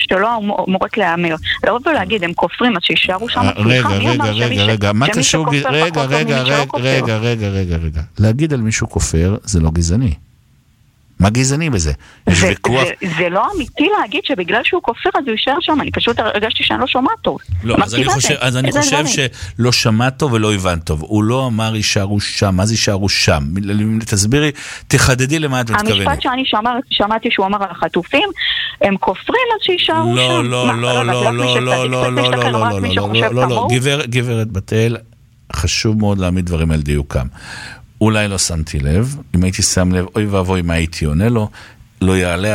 שלא אמורות להיאמר. לא רוצה להגיד, הם כופרים, אז שישארו שם. רגע, מה קשור? רגע. להגיד על מישהו כופר, זה לא גזעני. מה גזעני בזה? זה לא אמיתי להגיד שבגלל שהוא כופר אז הוא יישאר שם, אני פשוט הרגשתי שאני לא שומעת טוב. לא, אז אני חושב שלא שמעת טוב ולא הבנת טוב. הוא לא אמר יישארו שם, מה זה יישארו שם? תסבירי, תחדדי למה את מתכוונת. המשפט שאני שמעתי שהוא אמר על החטופים, הם כופרים אז שיישארו שם. לא, גברת בתל, חשוב מאוד להעמיד דברים על דיוקם. אולי לא שמתי לב, אם הייתי שם לב, אוי ואבוי מה הייתי עונה לו, לא יעלה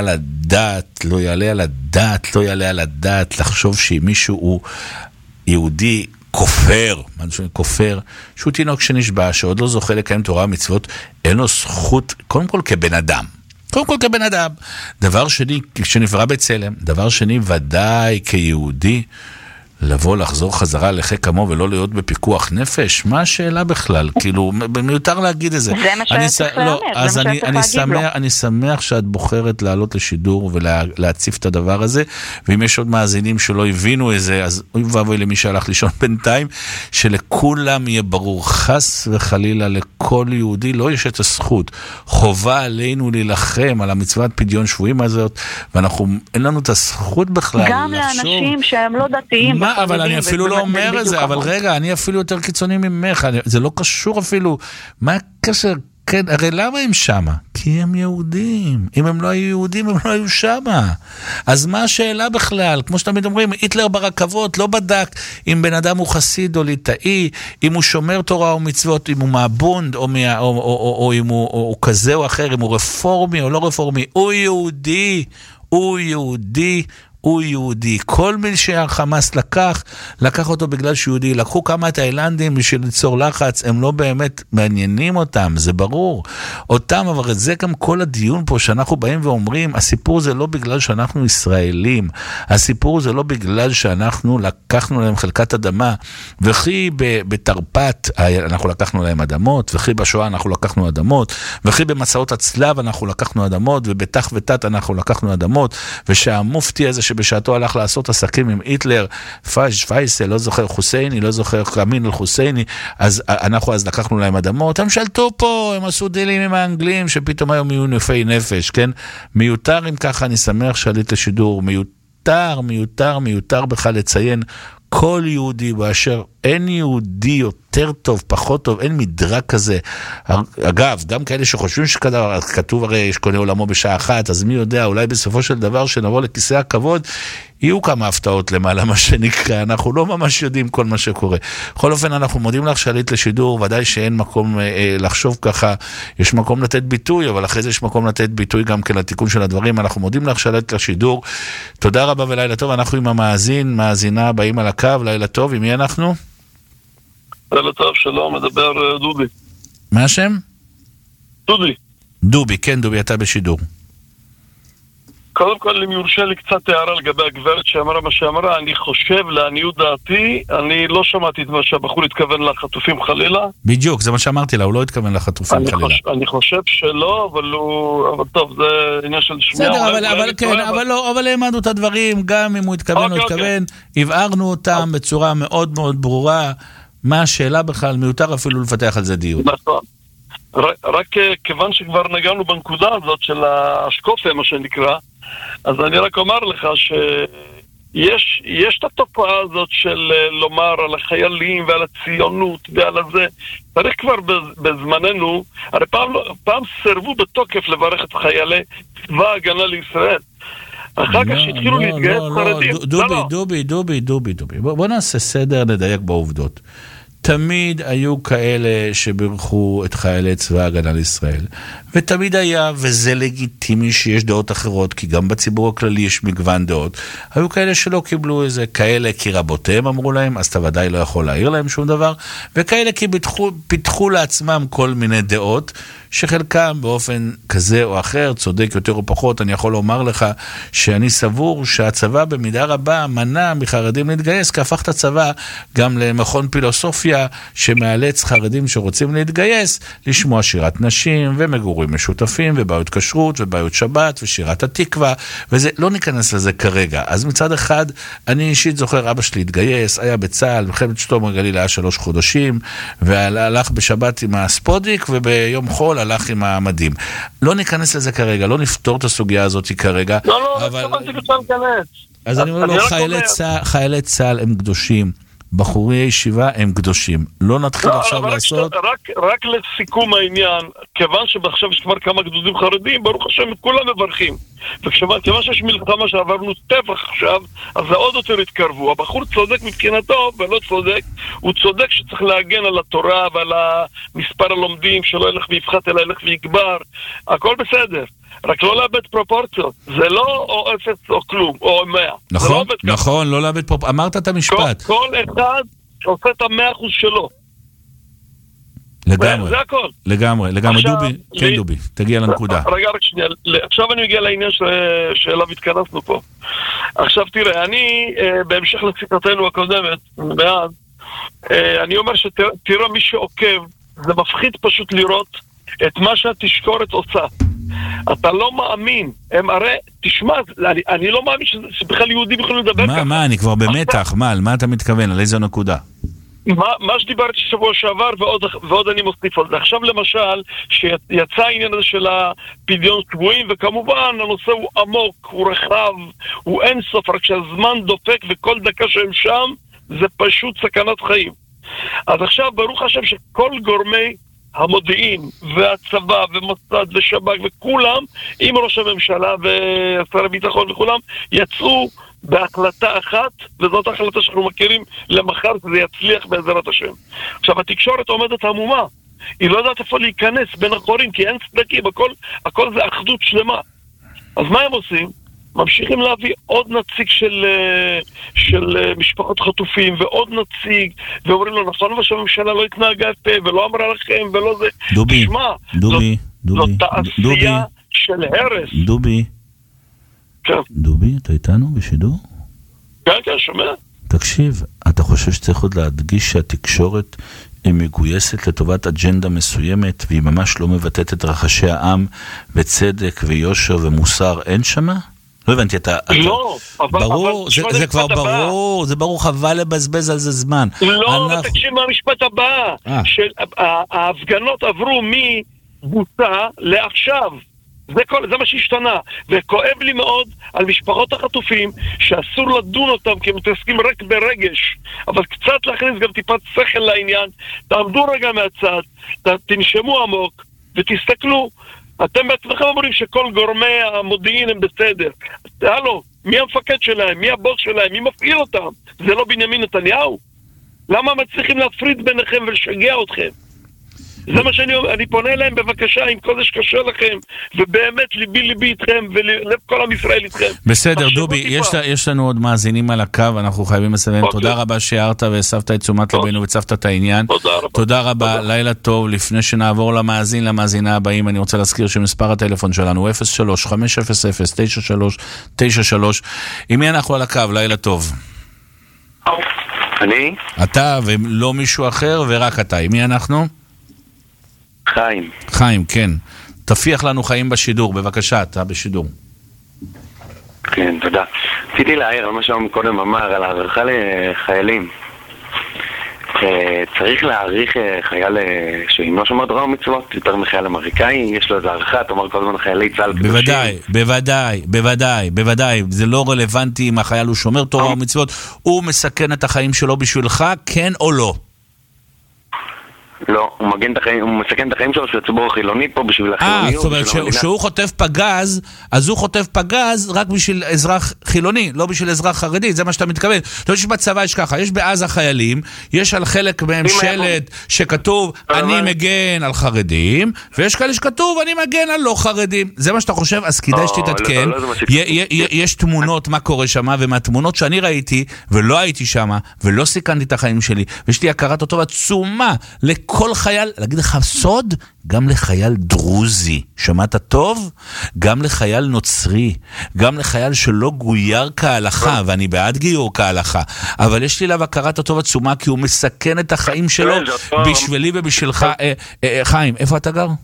על הדעת לחשוב שאם מישהו הוא יהודי כופר, שהוא תינוק שנשבע, שעוד לא זוכה לקיים תורה ומצוות, אין לו זכות, קודם כל כבן אדם, דבר שני, כשנברא בצלם, דבר שני ודאי כיהודי, לבוא, לחזור חזרה לחיק עמו ולא להיות בפיקוח נפש? מה השאלה בכלל? כאילו, מיותר להגיד את זה. זה מה שצריך לאמר, אז אני שמח שאת בוחרת לעלות לשידור ולהציף את הדבר הזה, ואם יש עוד מאזינים שלא הבינו את זה, אז אוי ואבוי למי שהלך לישון בינתיים, שלכולם יהיה ברור, חס וחלילה לכל יהודי, לא יש את הזכות. חובה עלינו להילחם על המצוות פדיון שבויים הזאת, ואנחנו, אין לנו את הזכות בכלל. גם לאנשים שהם לא דתיים, אבל אני אפילו לא אומר את זה, אבל רגע, אני אפילו יותר קיצוני ממך, זה לא קשור אפילו, מה הקשר? כן, הרי למה הם שמה? כי הם יהודים. אם הם לא היו יהודים, הם לא היו שמה. אז מה השאלה בכלל? כמו שתמיד אומרים, היטלר ברכבות לא בדק אם בן אדם הוא חסיד או ליטאי, אם הוא שומר תורה או מצוות, אם הוא מהבונד או אם הוא כזה או אחר, אם הוא רפורמי או לא רפורמי. הוא יהודי. כל מי שהחמאס לקח אותו בגלל שהוא יהודי. לקחו כמה תאילנדים בשביל ליצור לחץ, הם לא באמת מעניינים אותם, זה ברור. אבל זה גם כל הדיון פה שאנחנו באים ואומרים, הסיפור זה לא בגלל שאנחנו ישראלים, הסיפור זה לא בגלל שאנחנו לקחנו להם חלקת אדמה, וכי בתרפ"ט אנחנו לקחנו להם אדמות, וכי בשואה אנחנו לקחנו אדמות, וכי במצאות הצלב אנחנו לקחנו אדמות, ובתח ותת אנחנו לקחנו אדמות, ושהמופתי הזה שבשעתו הלך לעשות עסקים עם היטלר, פייסל, לא זוכר חוסייני, לא זוכר קמין אל חוסייני, אז אנחנו אז לקחנו להם אדמות, הם שלטו פה, הם עשו דילים עם האנגלים, שפתאום היום יהיו נפי נפש, כן? מיותר אם ככה, אני שמח שעלית לשידור, מיותר בכלל לציין כל יהודי באשר אין יהודי יותר טוב, פחות טוב, אין מדרג כזה. אגב, גם כאלה שחושבים שכתוב הרי יש קונה עולמו בשעה אחת, אז מי יודע, אולי בסופו של דבר שנבוא לכיסא הכבוד, יהיו כמה הפתעות למעלה מה שנקרא, אנחנו לא ממש יודעים כל מה שקורה. בכל אופן, אנחנו מודים לך שעלית לשידור, ודאי שאין מקום לחשוב ככה, יש מקום לתת ביטוי, אבל אחרי זה יש מקום לתת ביטוי גם כן לתיקון של הדברים, אנחנו מודים לך שעלית לשידור, תודה רבה ולילה טוב, אנחנו עם מאזינה הבאים על הקו, לילה טוב, עם מי אנחנו? לילה טוב, שלום, מדבר דובי. מה השם? דובי, כן דובי, אתה בשידור. קודם כל, אם יורשה לי קצת הערה לגבי הגברת שאמרה מה שאמרה, אני חושב, לעניות דעתי, אני לא שמעתי את מה שהבחור התכוון לחטופים חלילה. בדיוק, זה מה שאמרתי לה, הוא לא התכוון לחטופים חלילה. אני חושב שלא, אבל טוב, זה עניין של שמיעה. בסדר, אבל העמדנו את הדברים, גם אם הוא התכוון או התכוון, הבהרנו אותם בצורה מאוד מאוד ברורה, מה השאלה בכלל, מיותר אפילו לפתח על זה דיון. נכון. רק כיוון שכבר נגענו בנקודה הזאת של השקופה, מה שנקרא, אז אני רק אומר לך שיש את התופעה הזאת של לומר על החיילים ועל הציונות ועל הזה. צריך כבר בזמננו, הרי פעם סרבו בתוקף לברך את חיילי צבא ההגנה לישראל. אחר כך שהתחילו להתגייס חרדים. דובי. בוא נעשה סדר, נדייק בעובדות. תמיד היו כאלה שברכו את חיילי צבא ההגנה לישראל, ותמיד היה, וזה לגיטימי שיש דעות אחרות, כי גם בציבור הכללי יש מגוון דעות, היו כאלה שלא קיבלו איזה, כאלה כי רבותיהם אמרו להם, אז אתה ודאי לא יכול להעיר להם שום דבר, וכאלה כי פיתחו לעצמם כל מיני דעות, שחלקם באופן כזה או אחר, צודק יותר או פחות, אני יכול לומר לך שאני סבור שהצבא במידה רבה מנע מחרדים להתגייס, כי הפך את הצבא גם למכון פילוסופיה, מופיע שמאלץ חרדים שרוצים להתגייס לשמוע שירת נשים ומגורים משותפים ובעיות כשרות ובעיות שבת ושירת התקווה, וזה לא ניכנס לזה כרגע. אז מצד אחד אני אישית זוכר, אבא שלי התגייס, היה בצה"ל, מלחמת שלמה הגליל היה 3 חודשים, והלך בשבת עם הספודיק וביום חול הלך עם המדים. לא ניכנס לזה כרגע, לא נפתור את הסוגיה הזאת כרגע. לא, אבל... אז אני אומר לו, חיילי צה"ל הם קדושים, בחורי ישיבה הם קדושים. לא נתחיל עכשיו לעשות... רק לסיכום העניין, כיוון שבעכשיו יש כבר כמה גדודים חרדים, ברוך השם, כולם מברכים. וכיוון שיש מלחמה שעברנו טפח עכשיו, אז זה עוד יותר התקרבו. הבחור צודק מבחינתו, ולא צודק. הוא צודק שצריך להגן על התורה ועל מספר הלומדים, שלא ילך ויפחת אלא ילך ויגבר. הכל בסדר. רק לא לאבד פרופורציות. זה לא או 0 או כלום, או 100. נכון, נכון, לא לאבד פרופורציות. אמרת את המשפט. כל אחד עושה את 100% שלו. לגמרי. זה הכל. לגמרי. דובי, כן דובי, תגיע לנקודה. רגע, רק שנייה. עכשיו אני מגיע לעניין שאליו התכנסנו פה. עכשיו תראה, אני, בהמשך לציטתנו הקודמת, מאז, אני אומר שתראה מי שעוקב, זה מפחיד פשוט לראות את מה שהתשקורת עושה. אתה לא מאמין, הם הרי, תשמע, אני לא מאמין שבכלל יהודים יכולים לדבר ככה. מה, אני כבר במתח, על מה אתה מתכוון, על איזו נקודה? מה שדיברתי שבוע שעבר ועוד אני מוסיף על זה. עכשיו למשל, שיצא העניין הזה של הפדיון שבועים, וכמובן הנושא הוא עמוק, הוא רחב, הוא אין סוף, רק שהזמן דופק וכל דקה שהם שם, זה פשוט סכנת חיים. אז עכשיו ברוך השם שכל גורמי המודיעין והצבא ומוסד ושב"כ וכולם עם ראש הממשלה ושר הביטחון וכולם יצאו בהחלטה אחת, וזאת החלטה שאנחנו מכירים למחר, שזה יצליח בעזרת השם. עכשיו התקשורת עומדת עמומה, היא לא יודעת איפה להיכנס בין החורים, כי אין צדקים, הכל זה אחדות שלמה. אז מה הם עושים? ממשיכים להביא עוד נציג של משפחות חטופים ועוד נציג, ואומרים לו, נכון שהממשלה לא התנהגה יפה ולא אמרה לכם ולא זה. דובי, תשמע, דובי, זאת תעשייה של הרס. דובי, כן. דובי, אתה איתנו בשידור? כן, כן, שומע. תקשיב, אתה חושב שצריך עוד להדגיש שהתקשורת היא מגויסת לטובת אג'נדה מסוימת, והיא ממש לא מבטאת את רחשי העם בצדק ויושר ומוסר, אין שמה? לא הבנתי, לא, ברור, זה כבר ברור, זה ברור, חבל לבזבז על זה זמן. לא, תקשיב מהמשפט הבא, שההפגנות עברו מבוצע לעכשיו. זה מה שהשתנה, וכואב לי מאוד על משפחות החטופים שאסור לדון אותם כי הם מתעסקים רק ברגש, אבל קצת להכניס גם טיפת שכל לעניין. תעמדו רגע מהצד, תנשמו עמוק ותסתכלו. אתם בעצמכם אומרים שכל גורמי המודיעין הם בסדר. הלו, מי המפקד שלהם? מי הבוס שלהם? מי מפעיל אותם? זה לא בנימין נתניהו? למה מצליחים להפריד ביניכם ולשגע אתכם? זה מה שאני פונה אליהם בבקשה, עם כל זה שקשה לכם, ובאמת ליבי איתכם, ולב כל עם ישראל איתכם. בסדר, דובי, יש לנו עוד מאזינים על הקו, אנחנו חייבים לסיים. תודה רבה שהערת והסבת את תשומת לבנו וצפת את העניין. תודה רבה, לילה טוב. לפני שנעבור למאזינה הבאים, אני רוצה להזכיר שמספר הטלפון שלנו 03-500-9393. עם מי אנחנו על הקו? לילה טוב. אני? אתה ולא מישהו אחר, ורק אתה. עם מי אנחנו? חיים, כן. תפיח לנו חיים בשידור, בבקשה, אתה בשידור. כן, תודה. רציתי להעיר על מה שהוא קודם אמר, על הערכה לחיילים. צריך להעריך חייל שאינו שומר תורה ומצוות, יותר מחייל אמריקאי, יש לו איזו הערכה, אתה אומר כל הזמן חיילי צה"ל קדושים. בוודאי. זה לא רלוונטי אם החייל הוא שומר תורה ומצוות, הוא מסכן את החיים שלו בשבילך, כן או לא? לא, הוא מסכן את החיים שלו של הציבור החילוני פה בשביל החילוני. זאת אומרת, שהוא חוטף פגז, אז הוא חוטף פגז רק בשביל אזרח חילוני, לא בשביל אזרח חרדי, זה מה שאתה מתכוון. זאת אומרת שבצבא יש ככה, יש בעזה חיילים, יש על חלק מהם שלט שכתוב, אני מגן על חרדים, ויש כאלה שכתוב, אני מגן על לא חרדים. זה מה שאתה חושב, אז כדאי שתתעדכן. יש תמונות מה קורה שם, ומהתמונות שאני ראיתי, ולא הייתי שם, ולא סיכנתי את החיים שלי, ויש לי הכרת אותו עצומה לכל חייל, להגיד לך סוד, גם לחייל דרוזי, שמעת טוב? גם לחייל נוצרי, גם לחייל שלא גויר כהלכה, ואני בעד גיור כהלכה, אבל יש לי לה הכרת הטוב עצומה, כי הוא מסכן את החיים שלו, בשבילי ובשבילך. חיים, איפה אתה גר?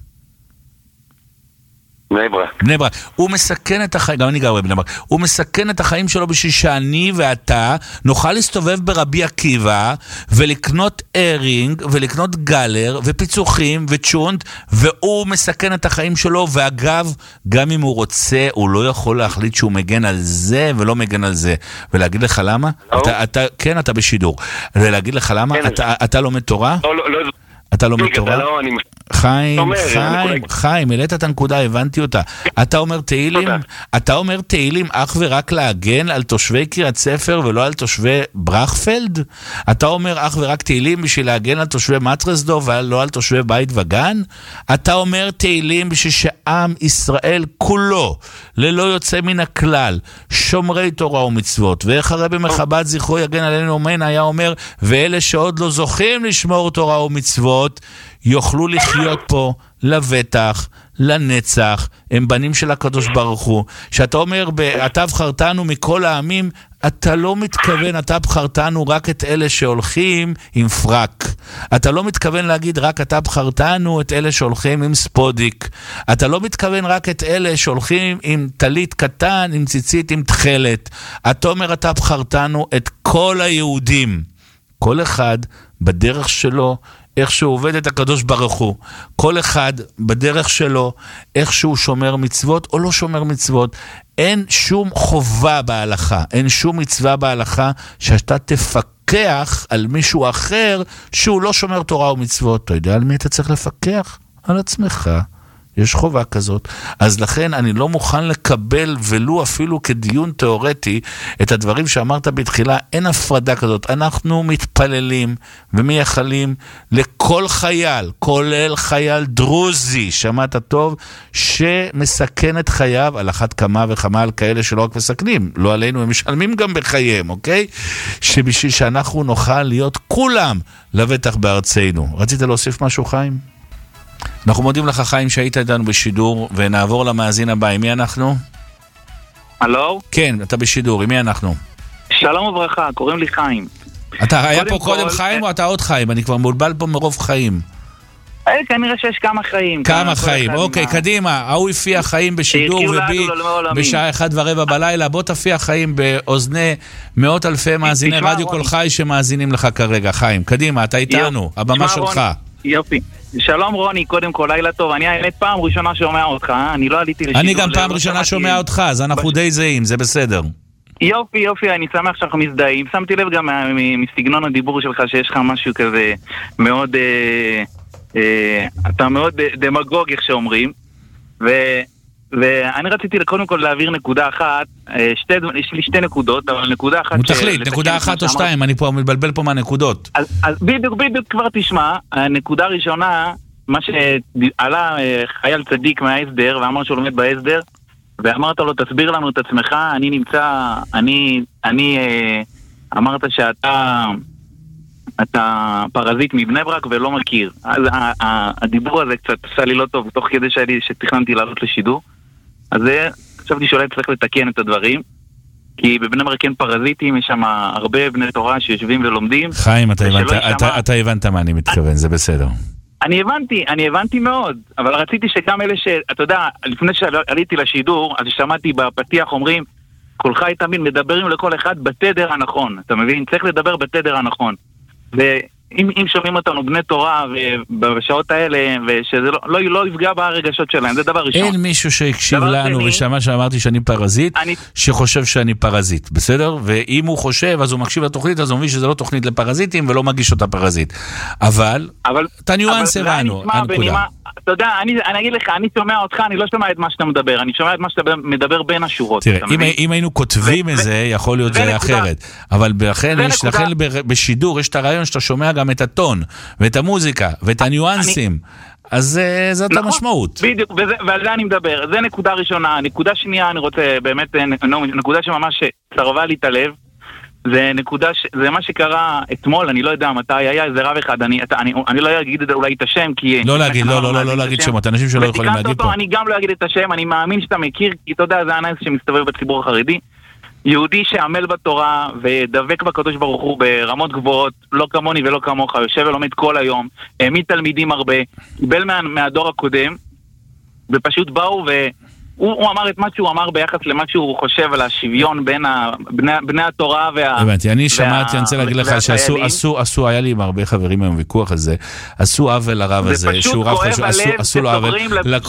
בני ברק. הוא מסכן את החיים, גם אני גר בבני ברק, הוא מסכן את החיים שלו בשביל שאני ואתה נוכל להסתובב ברבי עקיבא ולקנות ארינג ולקנות גלר ופיצוחים וצ'ונט, והוא מסכן את החיים שלו. ואגב, גם אם הוא רוצה, הוא לא יכול להחליט שהוא מגן על זה ולא מגן על זה. ולהגיד לך למה? כן, אתה בשידור. ולהגיד לך למה? אתה לומד תורה? לא. אתה לומד תורה? חיים, העלית את הנקודה, הבנתי אותה. אתה אומר תהילים אך ורק להגן על תושבי קריית ספר ולא על תושבי ברכפלד? אתה אומר אך ורק תהילים בשביל להגן על תושבי מטרסדור ולא על תושבי בית וגן? אתה אומר תהילים בשביל שעם ישראל כולו, ללא יוצא מן הכלל, שומרי תורה ומצוות, ואיך הרבי מחב"ד זכרו יגן עלינו אמן היה אומר, ואלה שעוד לא זוכים לשמור תורה ומצוות יוכלו לחיות פה לבטח, לנצח, הם בנים של הקדוש ברוך הוא. שאתה אומר, אתה בחרתנו מכל העמים, אתה לא מתכוון, אתה בחרתנו רק את אלה שהולכים עם פרק. אתה לא מתכוון להגיד רק אתה בחרתנו את אלה שהולכים עם ספודיק. אתה לא מתכוון רק את אלה שהולכים עם טלית קטן, עם ציצית, עם תחלת. אתה אומר, אתה בחרתנו את כל היהודים. כל אחד בדרך שלו, איך שהוא עובד את הקדוש ברוך הוא. כל אחד בדרך שלו, איך שהוא שומר מצוות או לא שומר מצוות. אין שום חובה בהלכה, אין שום מצווה בהלכה שאתה תפקח על מישהו אחר שהוא לא שומר תורה ומצוות. אתה יודע על מי אתה צריך לפקח? על עצמך. יש חובה כזאת. אז לכן אני לא מוכן לקבל ולו אפילו כדיון תיאורטי את הדברים שאמרת בתחילה. אין הפרדה כזאת. אנחנו מתפללים ומייחלים לכל חייל, כולל חייל דרוזי, שמעת טוב, שמסכן את חייו, על אחת כמה וכמה על כאלה שלא רק מסכנים, לא עלינו, הם משלמים גם בחייהם, אוקיי? שבשביל שאנחנו נוכל להיות כולם לבטח בארצנו. רצית להוסיף משהו, חיים? אנחנו מודים לך, חיים, שהיית איתנו בשידור, ונעבור למאזין הבא. עם מי אנחנו? הלו? כן, אתה בשידור, עם מי אנחנו? שלום וברכה, קוראים לי חיים. אתה היה פה קודם חיים או אתה עוד חיים? אני כבר מולבל פה מרוב חיים. כנראה שיש כמה חיים. כמה חיים, אוקיי, קדימה. ההוא הפיע חיים בשידור ובי בשעה 1:15 בלילה. בוא תפיע חיים באוזני מאות אלפי מאזיני רדיו כל חי שמאזינים לך כרגע. חיים, קדימה, אתה איתנו, הבמה שלך. יופי. שלום רוני, קודם כל, לילה טוב. אני האמת פעם ראשונה שומע אותך, אני לא עליתי לשידור. אני גם פעם ראשונה שומע אותך, אז אנחנו די זהים, זה בסדר. יופי, אני שמח שאנחנו מזדהים. שמתי לב גם מסגנון הדיבור שלך שיש לך משהו כזה מאוד, אתה מאוד דמגוג, איך שאומרים. ואני רציתי קודם כל להעביר נקודה אחת, יש לי שתי נקודות, אבל נקודה אחת... תחליט, נקודה אחת או שתיים, אני פה מתבלבל פה מהנקודות. אז בדיוק כבר תשמע, הנקודה הראשונה, מה שעלה חייל צדיק מההסדר, ואמר שהוא לומד בהסדר, ואמרת לו, תסביר לנו את עצמך, אני אמרת אתה פרזיט מבני ברק ולא מכיר. אז הדיבור הזה קצת עשה לי לא טוב, תוך כדי שתכננתי לעלות לשידור. אז חשבתי שאולי צריך לתקן את הדברים, כי בבני ברק אין פרזיטים, יש שם הרבה בני תורה שיושבים ולומדים. חיים, אתה הבנת מה אני מתכוון, זה בסדר. אני הבנתי מאוד, אבל רציתי שגם אלה אתה יודע, לפני שעליתי לשידור, אז שמעתי בפתיח אומרים, כל חי תמיד מדברים לכל אחד בתדר הנכון, אתה מבין? צריך לדבר בתדר הנכון. ואם שומעים אותנו בני תורה בשעות האלה, ושזה לא יפגע ברגשות שלהם, זה דבר ראשון. אין מישהו שהקשיב לנו ושמע שאמרתי שאני פרזיט, שחושב שאני פרזיט, בסדר? ואם הוא חושב, אז הוא מקשיב לתוכנית, אז הוא מבין שזה לא תוכנית לפרזיטים ולא מגיש אותה פרזיט. אבל את הניואנס הבנו, הנקודה. אתה יודע, אני אגיד לך, אני שומע אותך, אני לא שומע את מה שאתה מדבר, אני שומע את מה שאתה מדבר בין השורות. תראה, אם היינו כותבים את זה, יכול להיות זה אחרת. אבל לכן בשידור יש את הרעיון שאתה שומע גם את הטון, ואת המוזיקה, ואת הניואנסים. אז זאת המשמעות. בדיוק, ועל זה אני מדבר. זה נקודה ראשונה. נקודה שנייה, אני רוצה באמת, נקודה שממש צרבה לי את הלב, זה נקודה, זה מה שקרה אתמול, אני לא יודע מתי היה איזה רב אחד, אני לא אגיד אולי את השם, כי... לא להגיד, לא להגיד שמות, אנשים שלא יכולים להגיד פה. אני גם לא אגיד את השם, אני מאמין שאתה מכיר, כי אתה יודע, זה הנס שמסתובב בציבור החרדי. יהודי שעמל בתורה ודבק בקדוש ברוך הוא ברמות גבוהות, לא כמוני ולא כמוך, יושב ולומד כל היום, העמיד תלמידים הרבה, קיבל מהדור הקודם, ופשוט באו הוא אמר את מה שהוא אמר ביחס למה שהוא חושב על השוויון בין בני התורה הבנתי, אני שמעתי, אני רוצה להגיד לך שעשו, היה לי עם הרבה חברים היום ויכוח הזה, עשו עוול לרב הזה, שהוא רב חשוב, עשו לו עוול,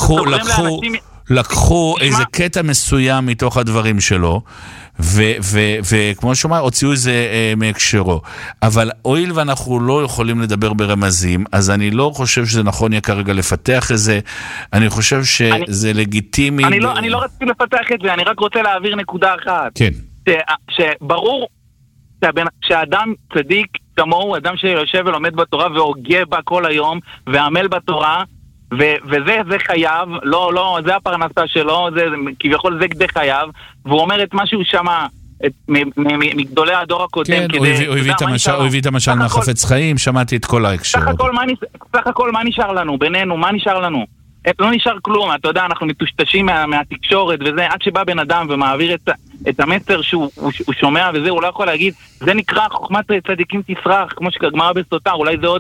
לקחו איזה קטע מסוים מתוך הדברים שלו, וכמו שאומר, הוציאו איזה מהקשרו. אבל הואיל ואנחנו לא יכולים לדבר ברמזים, אז אני לא חושב שזה נכון יהיה כרגע לפתח את זה. אני חושב שזה לגיטימי. אני לא רציתי לפתח את זה, אני רק רוצה להעביר נקודה אחת. כן. שברור שהאדם צדיק כמוהו, אדם שיושב ולומד בתורה והוגה בה כל היום, ועמל בתורה, וזה חייב, לא, זה הפרנסה שלו, זה כביכול זה כדי חייב, והוא אומר את מה שהוא שמע מגדולי הדור הקודם. כן, הוא הביא את המשל מהחפץ חיים, שמעתי את כל ההקשרות. סך הכל מה נשאר לנו, בינינו, מה נשאר לנו? לא נשאר כלום, אתה יודע, אנחנו מטושטשים מהתקשורת וזה, עד שבא בן אדם ומעביר את המסר שהוא שומע וזה, הוא לא יכול להגיד, זה נקרא חוכמת צדיקים תסרח, כמו שגמרא בסוטה, אולי זה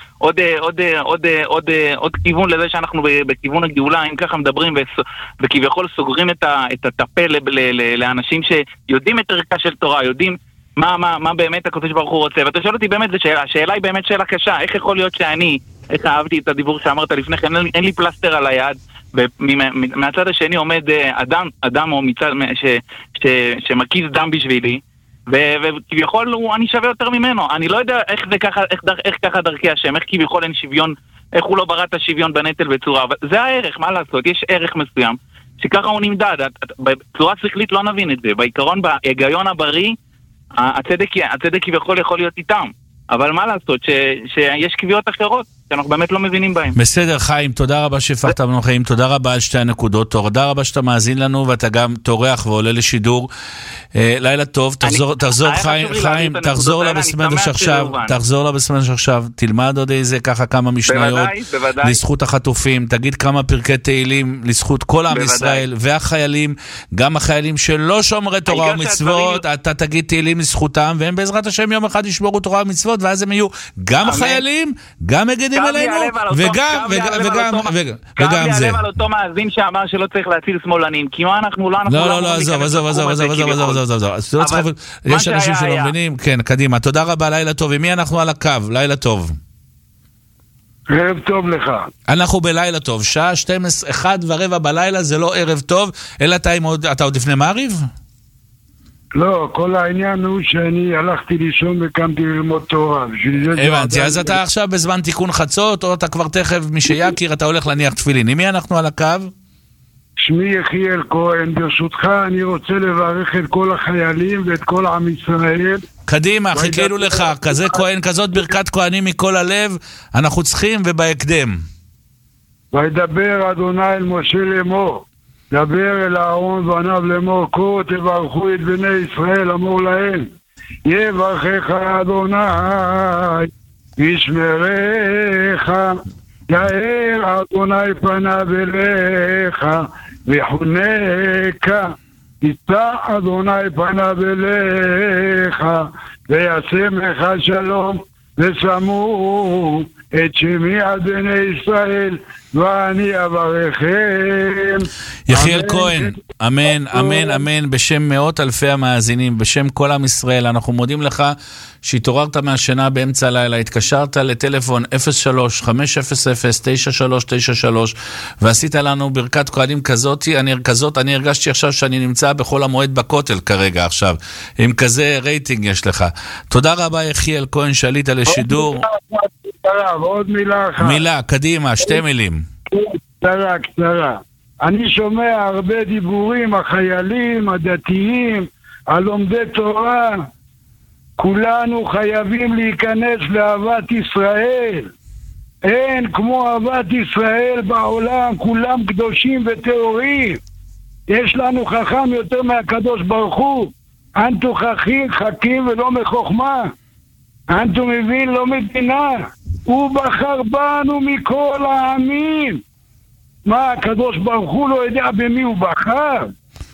עוד כיוון לזה שאנחנו בכיוון הגאולה, אם ככה מדברים וכביכול סוגרים את הפה לאנשים שיודעים את ערכה של תורה, יודעים מה באמת הקדוש ברוך הוא רוצה. ואתה שואל אותי באמת, השאלה היא באמת שאלה קשה, איך יכול להיות שאני, איך אהבתי את הדיבור שאמרת לפני כן, אין לי פלסטר על היד, ומהצד השני עומד אדם או מצד שמקיז דם בשבילי, וכביכול אני שווה יותר ממנו. אני לא יודע איך ככה דרכי השם, איך כביכול אין שוויון, איך הוא לא ברא את השוויון בנטל בצורה, אבל זה הערך, מה לעשות? יש ערך מסוים שככה הוא נמדד, בצורה שכלית לא נבין את זה, בעיקרון, בהיגיון הבריא, הצדק כביכול יכול להיות איתם, אבל מה לעשות שיש קביעות אחרות שאנחנו באמת לא מבינים בהם. בסדר, חיים, תודה רבה שהפכת לנו חיים, תודה רבה על שתי הנקודות, תודה רבה שאתה מאזין לנו ואתה גם תורח ועולה לשידור. לילה טוב, תחזור חיים, תחזור לבסמדרש עכשיו, תלמד עוד איזה ככה כמה משניות לזכות החטופים, תגיד כמה פרקי תהילים לזכות כל עם ישראל והחיילים, גם החיילים שלא שומרי תורה ומצוות, אתה תגיד תהילים לזכותם, והם בעזרת השם יום אחד ישמרו תורה ומצוות, ואז הם יהיו גם חיילים, גם מגנים עלינו, וגם זה. יעלב על אותו מאזין שאמר שלא צריך להציל שמאלנים, כי מה אנחנו לא... לא, עזוב. יש אנשים שלא מבינים, כן, קדימה. תודה רבה, לילה טוב. ומי אנחנו על הקו? לילה טוב. ערב טוב לך. אנחנו בלילה טוב, שעה 12, 1:15 בלילה, זה לא ערב טוב, אלא אתה עוד לפני מעריב? לא, כל העניין הוא שאני הלכתי לישון וקמתי ללמוד תורה. הבנתי, אז אתה עכשיו בזמן תיקון חצות, או אתה כבר תכף מי שיכיר, אתה הולך להניח תפילין. עם מי אנחנו על הקו? שמי יחיאל כהן, ברשותך אני רוצה לברך את כל החיילים ואת כל עם ישראל. קדימה, חיכינו לך, כזה כהן, כזאת ברכת כהנים מכל הלב, אנחנו צריכים ובהקדם. וידבר אדוני אל משה לאמור, דבר אל אהרון ובניו לאמור, כה תברכו את בני ישראל, אמור להם, יברכך אדוני וישמרך, יאר אדוני פניו אליך ויחונקה, יישא אדוני פניו אליך וישמך שלום, ושמו את שמי על בני ישראל ואני אברכם. יחיאל כהן, אמן, אמן, אמן, בשם מאות אלפי המאזינים, בשם כל עם ישראל, אנחנו מודים לך שהתעוררת מהשינה באמצע הלילה, התקשרת לטלפון 03-500-9393 ועשית לנו ברכת כהנים כזאת, אני הרגשתי עכשיו שאני נמצא בכל המועד בכותל כרגע עכשיו, עם כזה רייטינג יש לך. תודה רבה יחיאל כהן שעלית לשידור. עוד מילה אחת. מילה, קדימה, 2 מילים. קצרה. אני שומע הרבה דיבורים, החיילים, הדתיים, הלומדי תורה. כולנו חייבים להיכנס לאהבת ישראל. אין כמו אהבת ישראל בעולם, כולם קדושים וטהורים. יש לנו חכם יותר מהקדוש ברוך הוא. אנתו חכים ולא מחוכמה. אנתו מבין לא מדינה. הוא בחר בנו מכל העמים. מה, הקדוש ברוך הוא לא יודע במי הוא בחר?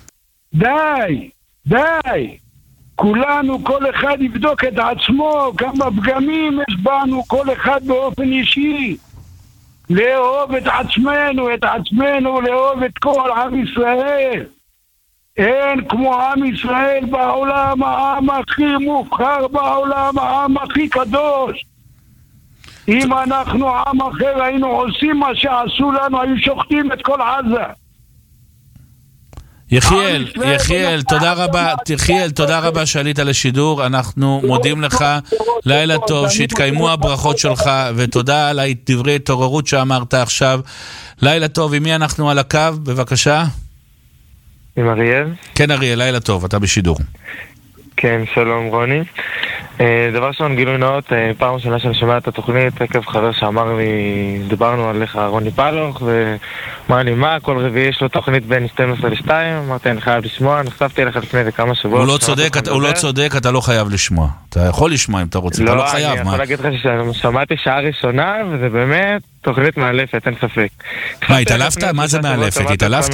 די. כולנו, כל אחד יבדוק את עצמו, כמה פגמים יש בנו, כל אחד באופן אישי. לאהוב את עצמנו, לאהוב את כל עם ישראל. אין כמו עם ישראל בעולם, העם הכי מובחר בעולם, העם הכי קדוש. אם אנחנו עם אחר היינו עושים מה שעשו לנו, היו שוחטים את כל עזה. יחיאל, תודה רבה שעלית לשידור, אנחנו מודים לך, לילה טוב, שהתקיימו הברכות שלך, ותודה על דברי התעוררות שאמרת עכשיו. לילה טוב, עם מי אנחנו על הקו? בבקשה. עם אריאל? כן אריאל, לילה טוב, אתה בשידור. כן, שלום רוני. דבר ראשון, גילוי נאות, פעם ראשונה שאני שומע את התוכנית, עקב חבר שאמר לי, דיברנו עליך רוני פלוך, ואמר לי, מה, כל רביעי יש לו תוכנית בין 12 ל-2, אמרתי, אני חייב לשמוע, נחשפתי אליך לפני כמה שבועות. הוא לא צודק, אתה לא חייב לשמוע. אתה יכול לשמוע אם אתה רוצה, אתה לא חייב. אני יכול להגיד לך ששמעתי שעה ראשונה, וזה באמת תוכנית מאלפת, אין ספק. מה, התעלפת? מה זה מאלפת? התעלפת?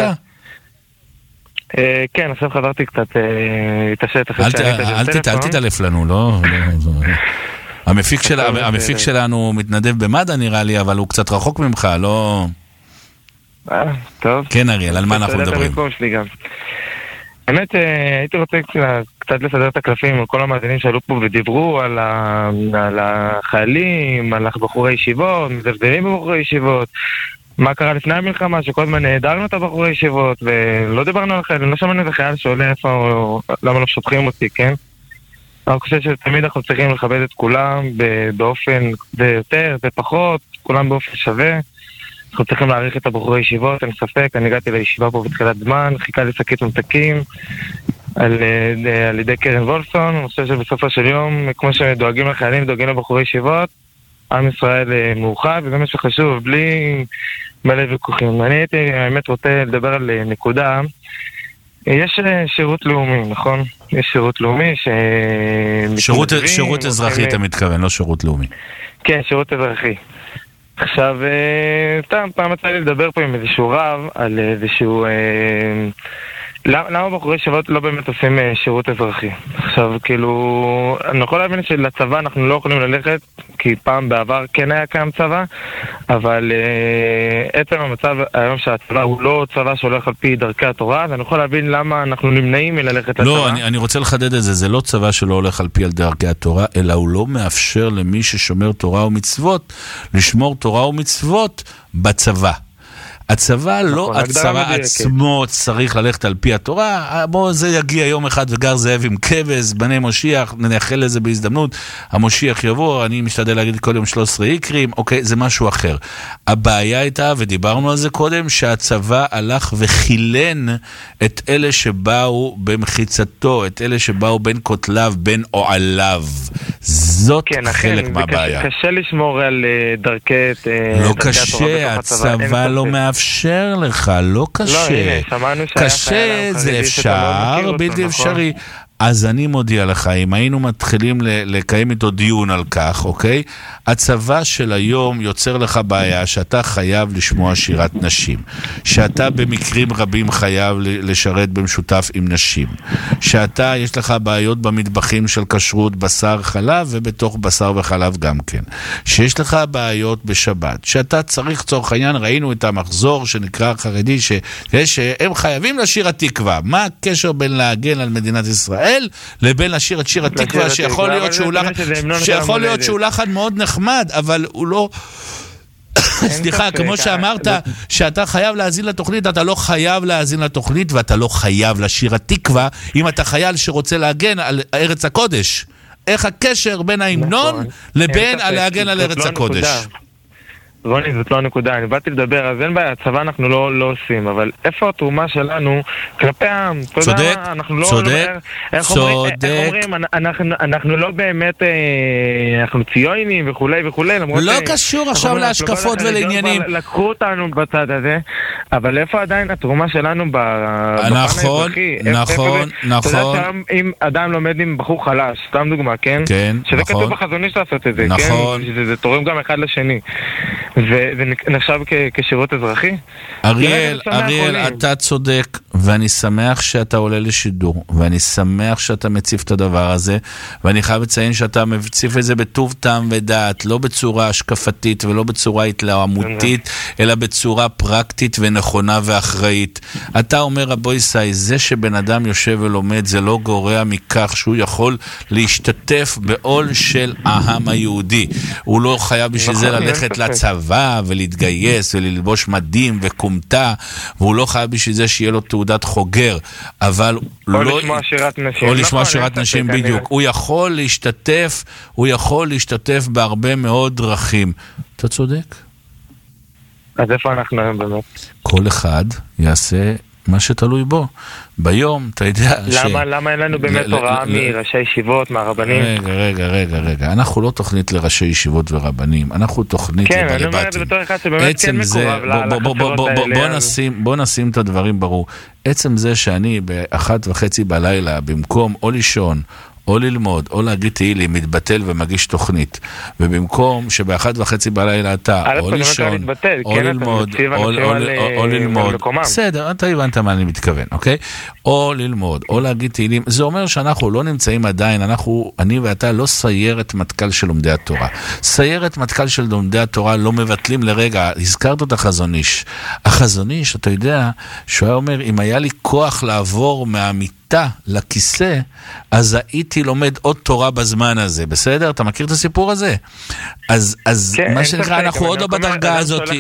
כן, עכשיו חזרתי קצת להתעשת אחרי אל תתעלף לנו, לא? המפיק שלנו מתנדב במד"א נראה לי, אבל הוא קצת רחוק ממך, לא? טוב. כן אריאל, על מה אנחנו מדברים? האמת, הייתי רוצה קצת לסדר את הקלפים על כל המאזינים שעלו פה ודיברו על החיילים, על בחורי ישיבות, מזלזלים בבחורי ישיבות. מה קרה לפני המלחמה, שכל הזמן נהדרנו את הבחורי ישיבות, ולא דיברנו על חייל, לא שמענו את החייל שעולה איפה, למה לא שופכים אותי, כן? אני חושב שתמיד אנחנו צריכים לכבד את כולם באופן יותר ופחות, כולם באופן שווה. אנחנו צריכים להעריך את הבחורי ישיבות, אין ספק, אני הגעתי לישיבה פה בתחילת זמן, חיכה לי שקית ממתקים על ידי קרן וולפסון. אני חושב שבסופו של יום, כמו שדואגים לחיילים, דואגים לבחורי ישיבות, עם ישראל מאוחד, וזה מה שחשוב, בלי מלא ויכוחים. אני הייתי, האמת, רוצה לדבר על נקודה. יש שירות לאומי, נכון? יש שירות לאומי שירות אזרחי אתה מתכוון, לא שירות לאומי. כן, שירות אזרחי. עכשיו, פעם יצא לי לדבר פה עם איזשהו רב על איזשהו... למה בחורי ישיבות לא באמת עושים שירות אזרחי? עכשיו, כאילו, אני יכול להבין שלצבא אנחנו לא יכולים ללכת, כי פעם בעבר כן היה קיים צבא, אבל עצם המצב היום שהצבא הוא לא צבא שהולך על פי דרכי התורה, ואני יכול להבין למה אנחנו נמנעים מללכת לצבא. לא, אני רוצה לחדד את זה, זה לא צבא שלא הולך על פי דרכי התורה, אלא הוא לא מאפשר למי ששומר תורה ומצוות, לשמור תורה ומצוות בצבא. הצבא לא, הצבא עצמו צריך ללכת על פי התורה, בוא זה יגיע יום אחד וגר זאב עם כבש, בני משיח, נאחל לזה בהזדמנות, המשיח יבוא, אני משתדל להגיד כל יום 13 איקרים, אוקיי, זה משהו אחר. הבעיה הייתה, ודיברנו על זה קודם, שהצבא הלך וחילן את אלה שבאו במחיצתו, את אלה שבאו בין כותליו, בין אוהליו. זאת חלק מהבעיה. קשה לשמור על דרכי לא קשה, הצבא לא מאפשר לך, לא קשה. קשה זה אפשר, בלתי אפשרי. אז אני מודיע לך, אם היינו מתחילים לקיים איתו דיון על כך, אוקיי? הצבא של היום יוצר לך בעיה שאתה חייב לשמוע שירת נשים, שאתה במקרים רבים חייב לשרת במשותף עם נשים, שאתה יש לך בעיות במטבחים של כשרות בשר חלב ובתוך בשר וחלב גם כן, שיש לך בעיות בשבת, שאתה צריך צורך העניין, ראינו את המחזור שנקרא חרדי שהם חייבים לשיר התקווה. מה הקשר בין להגן על מדינת ישראל לבין לשיר את שיר התקווה, שיכול להיות שהוא לחן מאוד נחמד, אבל הוא לא... סליחה, כמו שאמרת שאתה חייב להאזין לתוכנית, אתה לא חייב להאזין לתוכנית, ואתה לא חייב לשיר התקווה אם אתה חייל שרוצה להגן על ארץ הקודש. איך הקשר בין ההמנון לבין להגן על ארץ הקודש? רוני, זאת לא הנקודה, אני באתי לדבר, אז אין בעיה, הצבא אנחנו לא עושים, אבל איפה התרומה שלנו כלפי העם? צודק, צודק, איך אומרים, אנחנו לא באמת, אנחנו ציונים וכולי וכולי, לא קשור עכשיו להשקפות ולעניינים. לקחו אותנו בצד הזה, אבל איפה עדיין התרומה שלנו בפן האזרחי? נכון. אתה יודע שאם אדם לומד עם בחור חלש, סתם דוגמה, כן? כן, שזה כתוב בחזון איש לעשות את זה, נכון. כן? זה תורם גם אחד לשני. וזה נחשב כשירות אזרחי? אריאל, אתה צודק, ואני שמח שאתה עולה לשידור, ואני שמח שאתה מציף את הדבר הזה, ואני חייב לציין שאתה מציף את זה בטוב טעם ודעת, לא בצורה השקפתית ולא בצורה התלהמותית, אלא בצורה פרקטית ונכונה ואחראית. אתה אומר, רבו ישי, זה שבן אדם יושב ולומד, זה לא גורע מכך שהוא יכול להשתתף בעול של העם היהודי. הוא לא חייב בשביל זה ללכת לצבא ולהתגייס וללבוש מדים וקומטה, והוא לא חייב בשביל זה שיהיה לו תעודת חוגר, אבל או לשמוע שירת נשים. או לשמוע שירת נשים בדיוק. הוא יכול להשתתף בהרבה מאוד דרכים. אתה צודק. אז איפה אנחנו היום באמת? כל אחד יעשה מה שתלוי בו. ביום, אתה יודע למה אין לנו באמת הוראה מראשי ישיבות, מהרבנים? רגע. אנחנו לא תוכנית לראשי ישיבות ורבנים. אנחנו תוכנית לבעלי בתים. כן, אני אומר את זה בתור אחד שבאמת כן מקורב לחצרות האלה. בוא נשים את הדברים ברור. עצם זה שאני ב1:30 בלילה, במקום או לישון, או ללמוד, או להגיד תהילים, מתבטל ומגיש תוכנית. ובמקום שב1:30 בלילה אתה, או לישון, או ללמוד, או ללמוד. בסדר, אתה הבנת מה אני מתכוון, אוקיי? או ללמוד, או להגיד תהילים. זה אומר שאנחנו לא נמצאים עדיין, אני ואתה לא סיירת מטכ"ל של לומדי התורה. סיירת מטכ"ל של לומדי התורה לא מבטלים לרגע. הזכרת את החזון איש. החזון איש, אתה יודע, שהוא היה אומר, אם היה לי כוח לעבור מהמיטה לכיסא, אז הייתי לומד עוד תורה בזמן הזה, בסדר? אתה מכיר את הסיפור הזה? אז מה שנקרא, אנחנו עוד לא בדרגה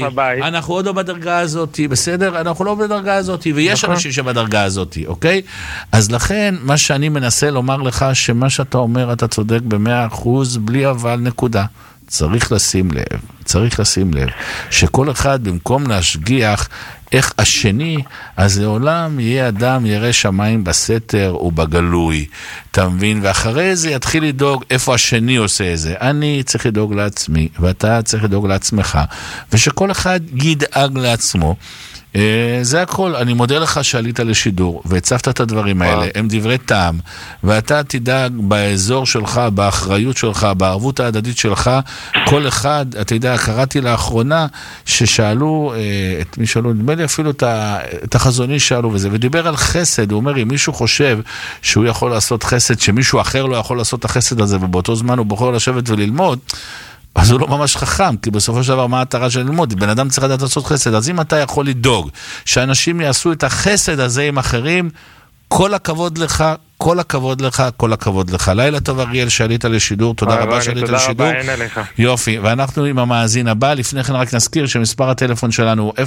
הזאת, בסדר? אנחנו לא בדרגה הזאת, ויש אנשים שבדרגה הזאת, אוקיי? אז לכן, מה שאני מנסה לומר לך, שמה שאתה אומר, אתה צודק ב100%, בלי אבל נקודה. צריך לשים לב, שכל אחד במקום להשגיח איך השני, אז לעולם יהיה אדם ירא שמיים בסתר ובגלוי, אתה מבין? ואחרי זה יתחיל לדאוג איפה השני עושה את זה. אני צריך לדאוג לעצמי, ואתה צריך לדאוג לעצמך, ושכל אחד ידאג לעצמו. זה הכל. אני מודה לך שעלית לשידור והצפת את הדברים האלה, הם דברי טעם, ואתה תדאג באזור שלך, באחריות שלך, בערבות ההדדית שלך, כל אחד, אתה יודע, קראתי לאחרונה ששאלו, את מי שאלו, נדמה לי אפילו את החזוני שאלו וזה, ודיבר על חסד. הוא אומר, אם מישהו חושב שהוא יכול לעשות חסד, שמישהו אחר לא יכול לעשות את החסד הזה, ובאותו זמן הוא בוחר לשבת וללמוד, אז הוא לא ממש חכם, כי בסופו של דבר מה המטרה של ללמוד? בן אדם צריך לדעת לעשות חסד. אז אם אתה יכול לדאוג שאנשים יעשו את החסד הזה עם אחרים, כל הכבוד לך, כל הכבוד לך, כל הכבוד לך. לילה טוב אריאל שעלית לשידור, תודה רבה שעלית לשידור. יופי, ואנחנו עם המאזין הבא. לפני כן רק נזכיר שמספר הטלפון שלנו הוא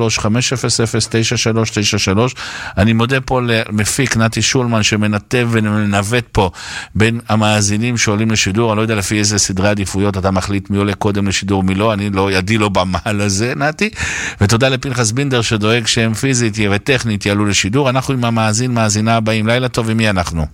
03-500-9393. אני מודה פה למפיק נתי שולמן שמנתב ומנווט פה בין המאזינים שעולים לשידור. אני לא יודע לפי איזה סדרי עדיפויות אתה מחליט מי עולה קודם לשידור מי לא, אני לא, ידי לא במעל הזה, נתי. ותודה לפנחס בינדר שדואג שהם פיזית וטכנית יעלו לשידור. אנחנו עם מאזינה הבאים. לילה טוב, עם מי אנחנו?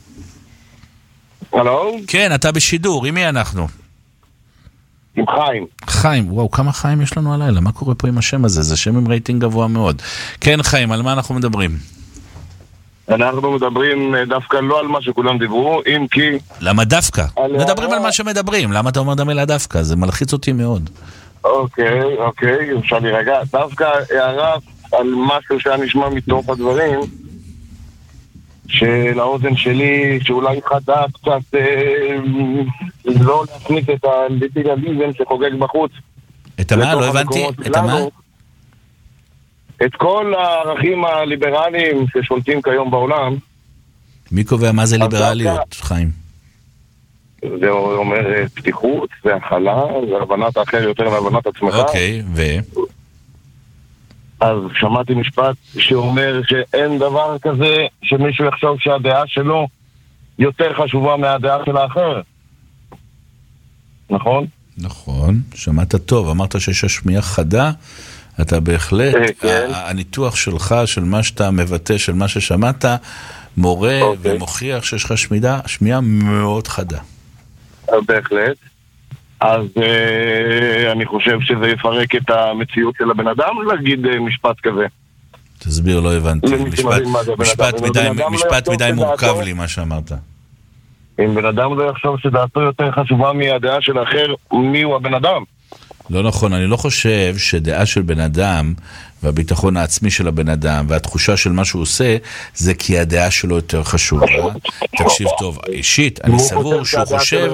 הלו? כן, אתה בשידור, עם מי אנחנו? עם חיים. חיים, וואו, כמה חיים יש לנו הלילה, מה קורה פה עם השם הזה? זה שם עם רייטינג גבוה מאוד. כן, חיים, על מה אנחנו מדברים? אנחנו מדברים דווקא לא על מה שכולם דיברו, אם כי... למה דווקא? מדברים על מה שמדברים, למה אתה אומר את המילה דווקא? זה מלחיץ אותי מאוד. אוקיי, אפשר להירגע. דווקא הערה על משהו שאני נשמע מתוך הדברים, של האוזן שלי, שאולי חדה קצת לא להכניס את הליטרליזם שחוגג בחוץ. את מה? לא הבנתי. את מה? את כל הערכים הליברליים ששולטים כיום בעולם. מי קובע מה זה ליברליות, חיים? זה אומר פתיחות, זה הכלה, זה הבנת האחר יותר מהבנת עצמך. אוקיי, אז שמעתי משפט שאומר שאין דבר כזה שמישהו יחשוב שהדעה שלו יותר חשובה מהדעה של האחר. נכון? נכון, שמעת טוב, אמרת שיש השמיעה חדה, אתה בהחלט, הניתוח שלך, של מה שאתה מבטא, של מה ששמעת, מורה ומוכיח שיש לך שמיעה מאוד חדה. בהחלט. אז אני חושב שזה יפרק את המציאות של הבן אדם להגיד משפט כזה. תסביר, לא הבנתי. משפט מדי מורכב לי מה שאמרת. אם בן אדם לא יחשוב שדעתו יותר חשובה מהדעה של האחר, מי הוא הבן אדם? לא נכון, אני לא חושב שדעה של בן אדם והביטחון העצמי של הבן אדם והתחושה של מה שהוא עושה זה כי הדעה שלו יותר חשובה. תקשיב טוב, אישית, אני סבור שהוא חושב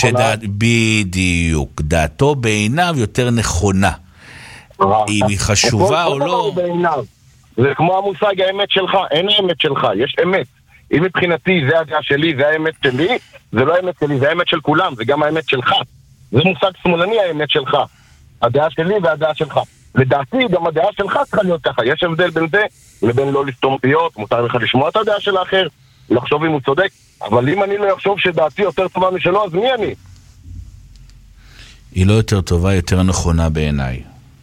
בדיוק, דעתו בעיניו יותר נכונה. אם היא חשובה או לא. זה כמו המושג האמת שלך, אין האמת שלך, יש אמת. אם מבחינתי זה הדעה שלי, זה האמת שלי, זה לא האמת שלי, זה האמת של כולם, זה גם האמת שלך. זה מושג שמאלני האמת שלך. הדעה שלי והדעה שלך. לדעתי גם הדעה שלך צריכה להיות ככה. יש הבדל בין זה לבין לא לסתום פיות, מותר לך לשמוע את הדעה של האחר, לחשוב אם הוא צודק, אבל אם אני לא אחשוב שדעתי יותר טובה משלו, אז מי אני? היא לא יותר טובה, יותר נכונה בעיניי.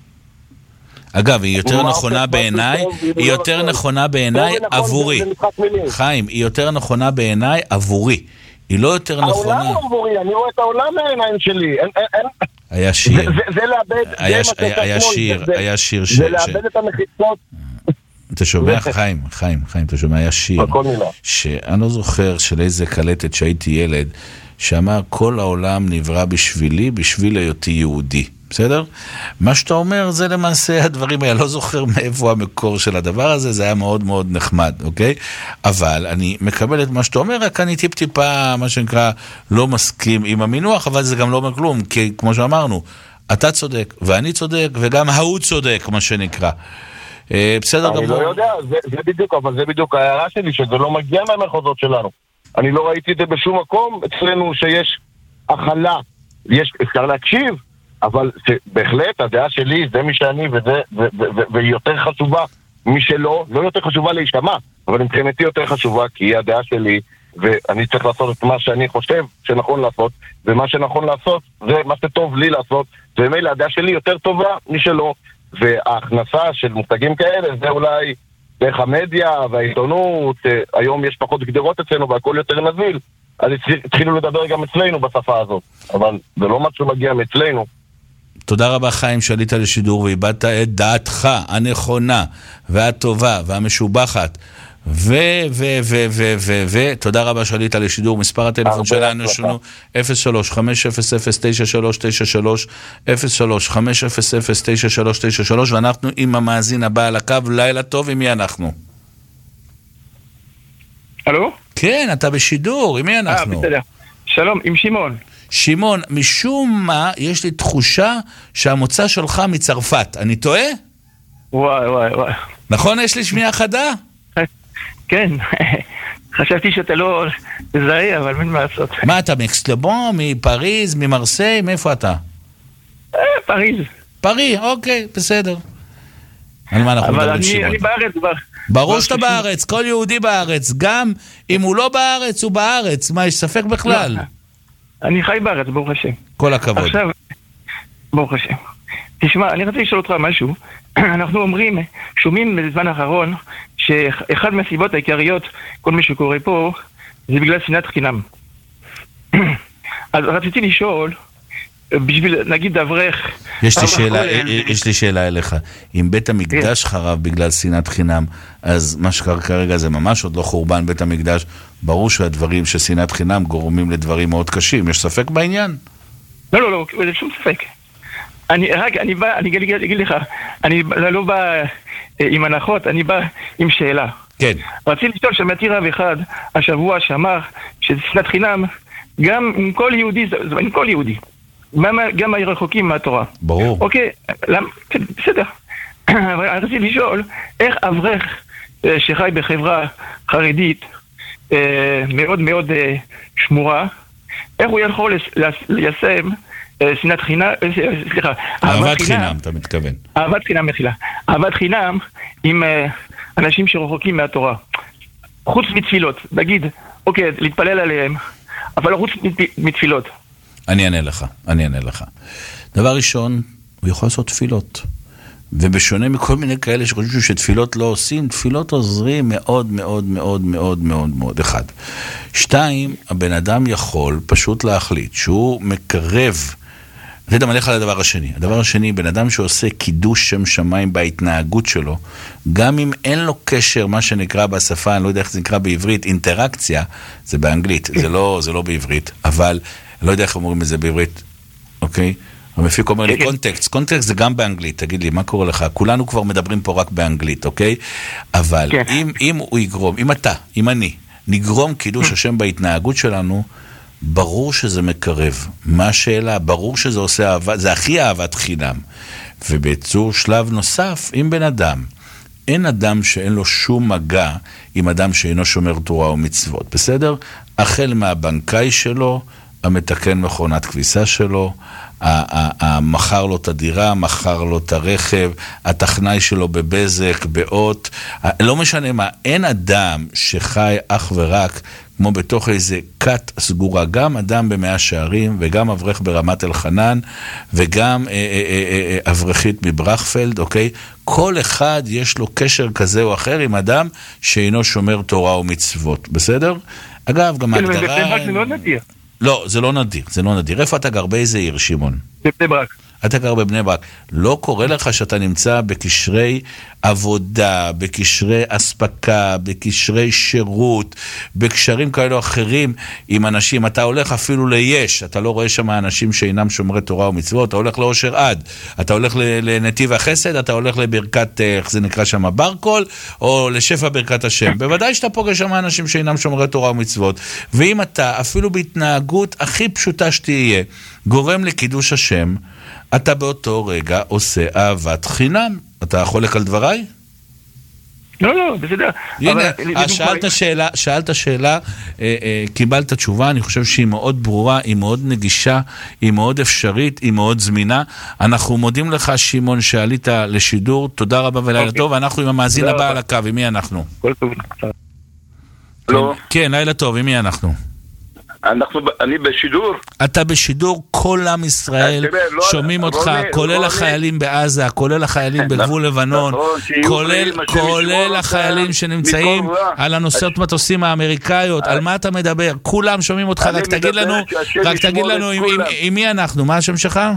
אגב, היא יותר נכונה בעיניי, היא יותר נכונה בעיניי עבורי. חיים, היא יותר נכונה בעיניי עבורי. היא לא יותר נכונה. העולם עבורי, אני רואה את העולם מהעיניים שלי. היה שיר. זה לאבד, היה שיר. זה לאבד את המחיצות. אתה שומע, חיים, אתה שומע, היה שיר. שאני לא זוכר של איזה קלטת שהייתי ילד, שאמר כל העולם נברא בשבילי, בשביל היותי יהודי. בסדר? מה שאתה אומר זה למעשה הדברים האלה, לא זוכר מאיפה המקור של הדבר הזה, זה היה מאוד מאוד נחמד, אוקיי? אבל אני מקבל את מה שאתה אומר, רק אני טיפה, מה שנקרא, לא מסכים עם המינוח, אבל זה גם לא אומר כלום, כי כמו שאמרנו, אתה צודק, ואני צודק, וגם ההוא צודק, מה שנקרא. בסדר גמור. אני לא יודע, זה בדיוק, אבל זה בדיוק ההערה שלי, שזה לא מגיע מהמחוזות שלנו. אני לא ראיתי את זה בשום מקום, אצלנו שיש הכלה, אפשר להקשיב, אבל בהחלט הדעה שלי זה מי שאני והיא יותר חשובה משלו, לא יותר חשובה להשתמע, אבל מבחינתי יותר חשובה כי היא הדעה שלי ואני צריך לעשות את מה שאני חושב שנכון לעשות, ומה שנכון לעשות זה מה שטוב לי לעשות, ומילא הדעה שלי יותר טובה משלו, וההכנסה של מושגים כאלה זה אולי דרך המדיה והעיתונות, היום יש פחות גדרות אצלנו והכל יותר נזיל, אז התחילו לדבר גם אצלנו בשפה הזאת, אבל זה לא משהו מגיע מאצלנו. תודה רבה חיים שעלית לשידור ואיבדת את דעתך הנכונה והטובה והמשובחת תודה רבה שעלית לשידור. מספר הטלפון שלנו שלנו 03-500-9393 03-500-9393 ואנחנו עם המאזין הבא על הקו. לילה טוב, עם מי אנחנו? הלו? כן, אתה בשידור, עם מי אנחנו? בסדר. שלום, עם שמעון. שמעון, משום מה יש לי תחושה שהמוצא שלך מצרפת, אני טועה? וואי. נכון, יש לי שמיעה חדה? כן, חשבתי שאתה לא זהה, אבל אין מה לעשות. מה אתה, מאקסלבון, מפריז, ממרסיי, מאיפה אתה? פריז. פריז, אוקיי, בסדר. על מה אנחנו מדברים שמעון? אבל אני בארץ כבר. ברור שאתה בארץ, כל יהודי בארץ, גם אם הוא לא בארץ, הוא בארץ, מה, יש ספק בכלל? אני חי בארץ, ברוך השם. כל הכבוד. עכשיו, ברוך השם. תשמע, אני רוצה לשאול אותך משהו. אנחנו שומעים בזמן האחרון, שאחד מהסיבות העיקריות, כל מי שקורא פה, זה בגלל שנאת חינם. אז רציתי לשאול, בשביל, נגיד, אברך... יש לי שאלה אליך. אם בית המקדש חרב בגלל שנאת חינם, אז מה שקרה כרגע זה ממש עוד לא חורבן בית המקדש. ברור שהדברים ששנאת חינם גורמים לדברים מאוד קשים. יש ספק בעניין? לא, זה שום ספק. אני אגיד לך, אני לא בא עם הנחות, אני בא עם שאלה. כן. רציתי לשאול שמעתי רב אחד השבוע שאמר ששנאת חינם, גם עם כל יהודי, עם כל יהודי. גם הרחוקים מהתורה. ברור. אוקיי, כן, בסדר. אבל רציתי לשאול, איך אברך שחי בחברה חרדית מאוד מאוד שמורה, איך הוא יכול ליישם שנאת חינם, סליחה, אהבת חינם, אתה מתכוון. אהבת חינם, מחילה. אהבת חינם עם אנשים שרחוקים מהתורה. חוץ מתפילות, נגיד, אוקיי, להתפלל עליהם, אבל לא חוץ מתפילות. אני אענה לך. דבר ראשון, הוא יכול לעשות תפילות. ובשונה מכל מיני כאלה שחושבים שתפילות לא עושים, תפילות עוזרים מאוד מאוד מאוד מאוד מאוד מאוד. 1. 2, הבן אדם יכול פשוט להחליט שהוא מקרב. זה גם הלך על הדבר השני. הדבר השני, בן אדם שעושה קידוש שם שמיים בהתנהגות שלו, גם אם אין לו קשר, מה שנקרא בשפה, אני לא יודע איך זה נקרא בעברית, אינטראקציה, זה באנגלית, זה לא בעברית, אבל לא יודע איך אומרים את זה בעברית, אוקיי? המפיק אומר לי קונטקסט זה גם באנגלית, תגיד לי, מה קורה לך? כולנו כבר מדברים פה רק באנגלית, אוקיי? אבל אם הוא יגרום, אם אני, נגרום קידוש השם בהתנהגות שלנו, ברור שזה מקרב. מה השאלה? ברור שזה עושה אהבה, זה הכי אהבת חינם. ובעצור שלב נוסף, עם בן אדם, אין אדם שאין לו שום מגע עם אדם שאינו שומר תורה ומצוות, בסדר? החל מהבנקאי שלו, המתקן מכונת כביסה שלו, המחר לו את הדירה, מחר לו את הרכב, הטכנאי שלו בבזק, באות, לא משנה מה, אין אדם שחי אך ורק כמו בתוך איזה קט סגורה, גם אדם במאה שערים, וגם אברך ברמת אלחנן, וגם אברכית מברכפלד, אוקיי? כל אחד יש לו קשר כזה או אחר עם אדם שאינו שומר תורה ומצוות, בסדר? אגב, גם ההגדרה... לא, זה לא נדיר. איפה אתה גר? באיזה עיר, שמעון? בבני ברק. אתה גר בבני ברק. לא קורה לך שאתה נמצא בקשרי עבודה, בקשרי אספקה, בקשרי שירות, בקשרים כאלו אחרים עם אנשים. אתה הולך אפילו ליש, אתה לא רואה שם אנשים שאינם שומרי תורה ומצוות, אתה הולך לאושר עד, אתה הולך לנתיב החסד, אתה הולך לברכת, איך זה נקרא שם, ברקול, או לשפע ברכת השם. בוודאי שאתה פוגש שם אנשים שאינם שומרי תורה ומצוות. ואם אתה, אפילו בהתנהגות הכי פשוטה שתהיה, גורם לקידוש השם, אתה באותו רגע עושה אהבת חינם. אתה חולק על דבריי? לא, בסדר. הנה, שאלת שאלה, קיבלת תשובה, אני חושב שהיא מאוד ברורה, היא מאוד נגישה, היא מאוד אפשרית, היא מאוד זמינה. אנחנו מודים לך, שמעון, שעלית לשידור, תודה רבה ולילה טוב, ואנחנו עם המאזין הבא על הקו, עם מי אנחנו? כל טוב. כן, לילה טוב, עם מי אנחנו? אני בשידור. אתה בשידור, כל עם ישראל שומעים אותך, כולל החיילים בעזה, כולל החיילים בגבול לבנון, כולל החיילים שנמצאים על הנושאות מטוסים האמריקאיות. על מה אתה מדבר? כולם שומעים אותך, רק תגיד לנו עם מי אנחנו, מה השם שלך?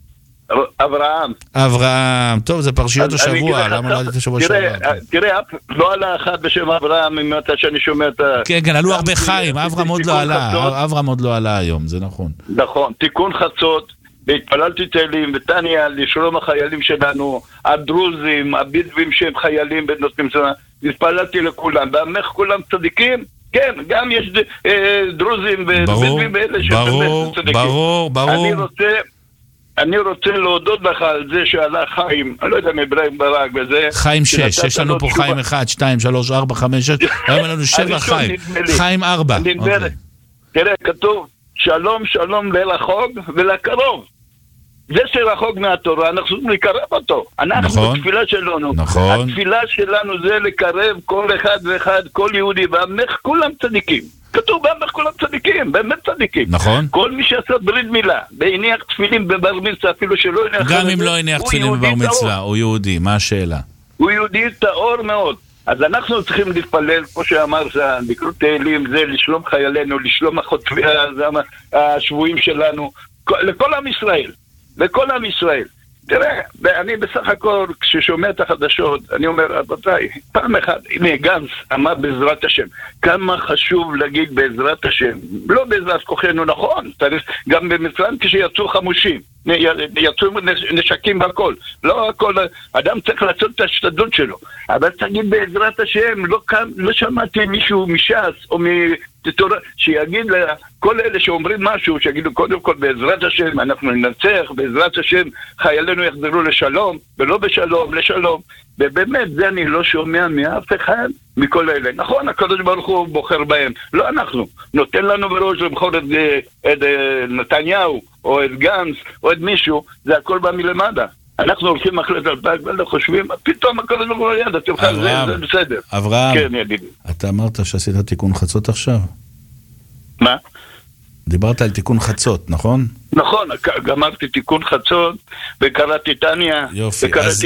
אברהם, טוב, זה פרשיות השבוע, למה לא עלית השבוע שעבר? תראה, לא עלה אחד בשם אברהם, ממתי שאני שומע את ה... כן, עלו הרבה חיים, אברהם עוד לא עלה היום, זה נכון. נכון, תיקון חצות, והתפללתי תהילים ותניה לשלום החיילים שלנו, הדרוזים, הבדואים שהם חיילים בנושאים שלנו, התפללתי לכולם, ועמך כולם צדיקים, כן, גם יש דרוזים ובדואים ואלה שבאמת צדיקים. ברור. אני רוצה להודות לך על זה שעלה חיים, אני לא יודע מברהם ברק וזה. חיים 6, יש לנו פה חיים 1, 2, 3, 4, 5, 6, היום לנו 7 חיים. חיים 4. תראה, כתוב, שלום לרחוק ולקרוב. זה שרחוק מהתורה, אנחנו צריכים לקרב אותו. אנחנו בתפילה שלנו. התפילה שלנו זה לקרב כל אחד ואחד, כל יהודי, ועמך כולם צדיקים. כתוב בעמך כולם צדיקים, באמת צדיקים. נכון. כל מי שעשה ברית מילה, בהניח תפילין בבר מצווה, אפילו שלא הניח... גם אם לא הניח תפילין בבר מצווה, הוא יהודי, מה השאלה? הוא יהודי טהור מאוד. אז אנחנו צריכים להתפלל, כמו שאמר, לקרוא תהילים, זה לשלום חיילינו, לשלום השבויים שלנו, לכל עם ישראל. לכל עם ישראל. תראה, אני בסך הכל, כששומע את החדשות, אני אומר, רבותיי, פעם אחת, הנה גנץ אמר בעזרת השם. כמה חשוב להגיד בעזרת השם. לא בעזרת כוחנו, נכון. גם במצרים כשיצאו חמושים, יצאו נשקים והכל. לא הכל, אדם צריך לעשות את השתדלות שלו. אבל תגיד בעזרת השם, לא שמעתי מישהו מש"ס או מתורה, שיגיד לכל אלה שאומרים משהו, שיגידו קודם כל בעזרת השם, אנחנו ננצח, בעזרת השם חיילינו יחזרו לשלום, ולא בשלום, לשלום. ובאמת, זה אני לא שומע מאף אחד מכל אלה. נכון, הקדוש ברוך הוא בוחר בהם, לא אנחנו. נותן לנו בראש לבחור את נתניהו, או את גנץ, או את מישהו, זה הכל בא מלמעלה. אנחנו הולכים אחרי דלפק ואלה חושבים, פתאום הקדוש ברוך הוא יד, אתם חייבים, זה בסדר. אברהם, כן, ידידי. אתה אמרת שעשית תיקון חצות עכשיו? מה? דיברת על תיקון חצות, נכון? נכון, גמרתי תיקון חצות, וקראתי טניה, יופי, אז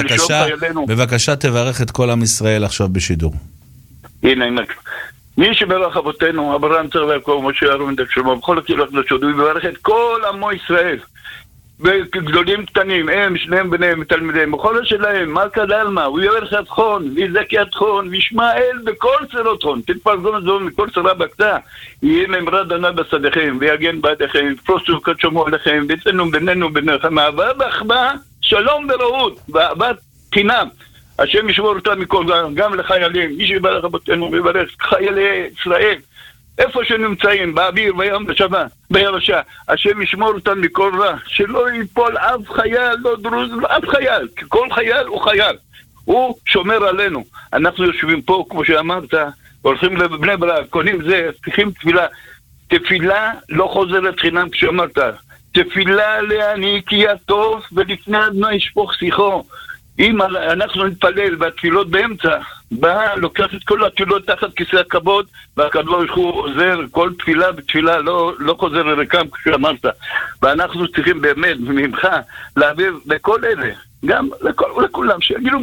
בבקשה תברך את כל עם ישראל עכשיו בשידור. הנה, מי שברך אבותינו, אברהם צר ויעקב, משה אהרון ודוד שלמה, בכל הקהילות הקדושות, הוא יברך את כל עמו ישראל, גדולים קטנים, הם, שניהם ביניהם, תלמידיהם, בכל שלהם, מלכה דלמה, הוא יברך את חון, ויזקי את חון, וישמעאל בכל צרות חון, תתפרזון זו מכל צרה בקתה, יהיה ממרה דנה בשדיכם, ויגן בעדיכם, פרוסו כתשומו עליכם, ויצאנו בינינו ביניכם, אהבה ואחווה, שלום ורעות, ואהבת חינם. השם ישמור אותם מכל, גם לחיילים, מי שברך אבותינו ויברך חיילי ישראל, איפה שנמצאים, באוויר, בים, בשבה, ביבשה, השם ישמור אותם מכל רע, שלא ייפול אף חייל, לא דרוז, אף חייל, כי כל חייל הוא חייל, הוא שומר עלינו. אנחנו יושבים פה, כמו שאמרת, הולכים לבני ברק, קונים זה, צריכים תפילה, תפילה לא חוזרת חינם כשאמרת, תפילה להעניק כי הטוב ולפני אדמה ישפוך שיחו. אם אנחנו נתפלל והתפילות באמצע, בא, לוקח את כל התפילות תחת כיסא הכבוד, והקדוש הוא עוזר, כל תפילה בתפילה לא חוזר לרקם כשאמרת. ואנחנו צריכים באמת ממך להעביר לכל אלה, גם לכולם, שיגידו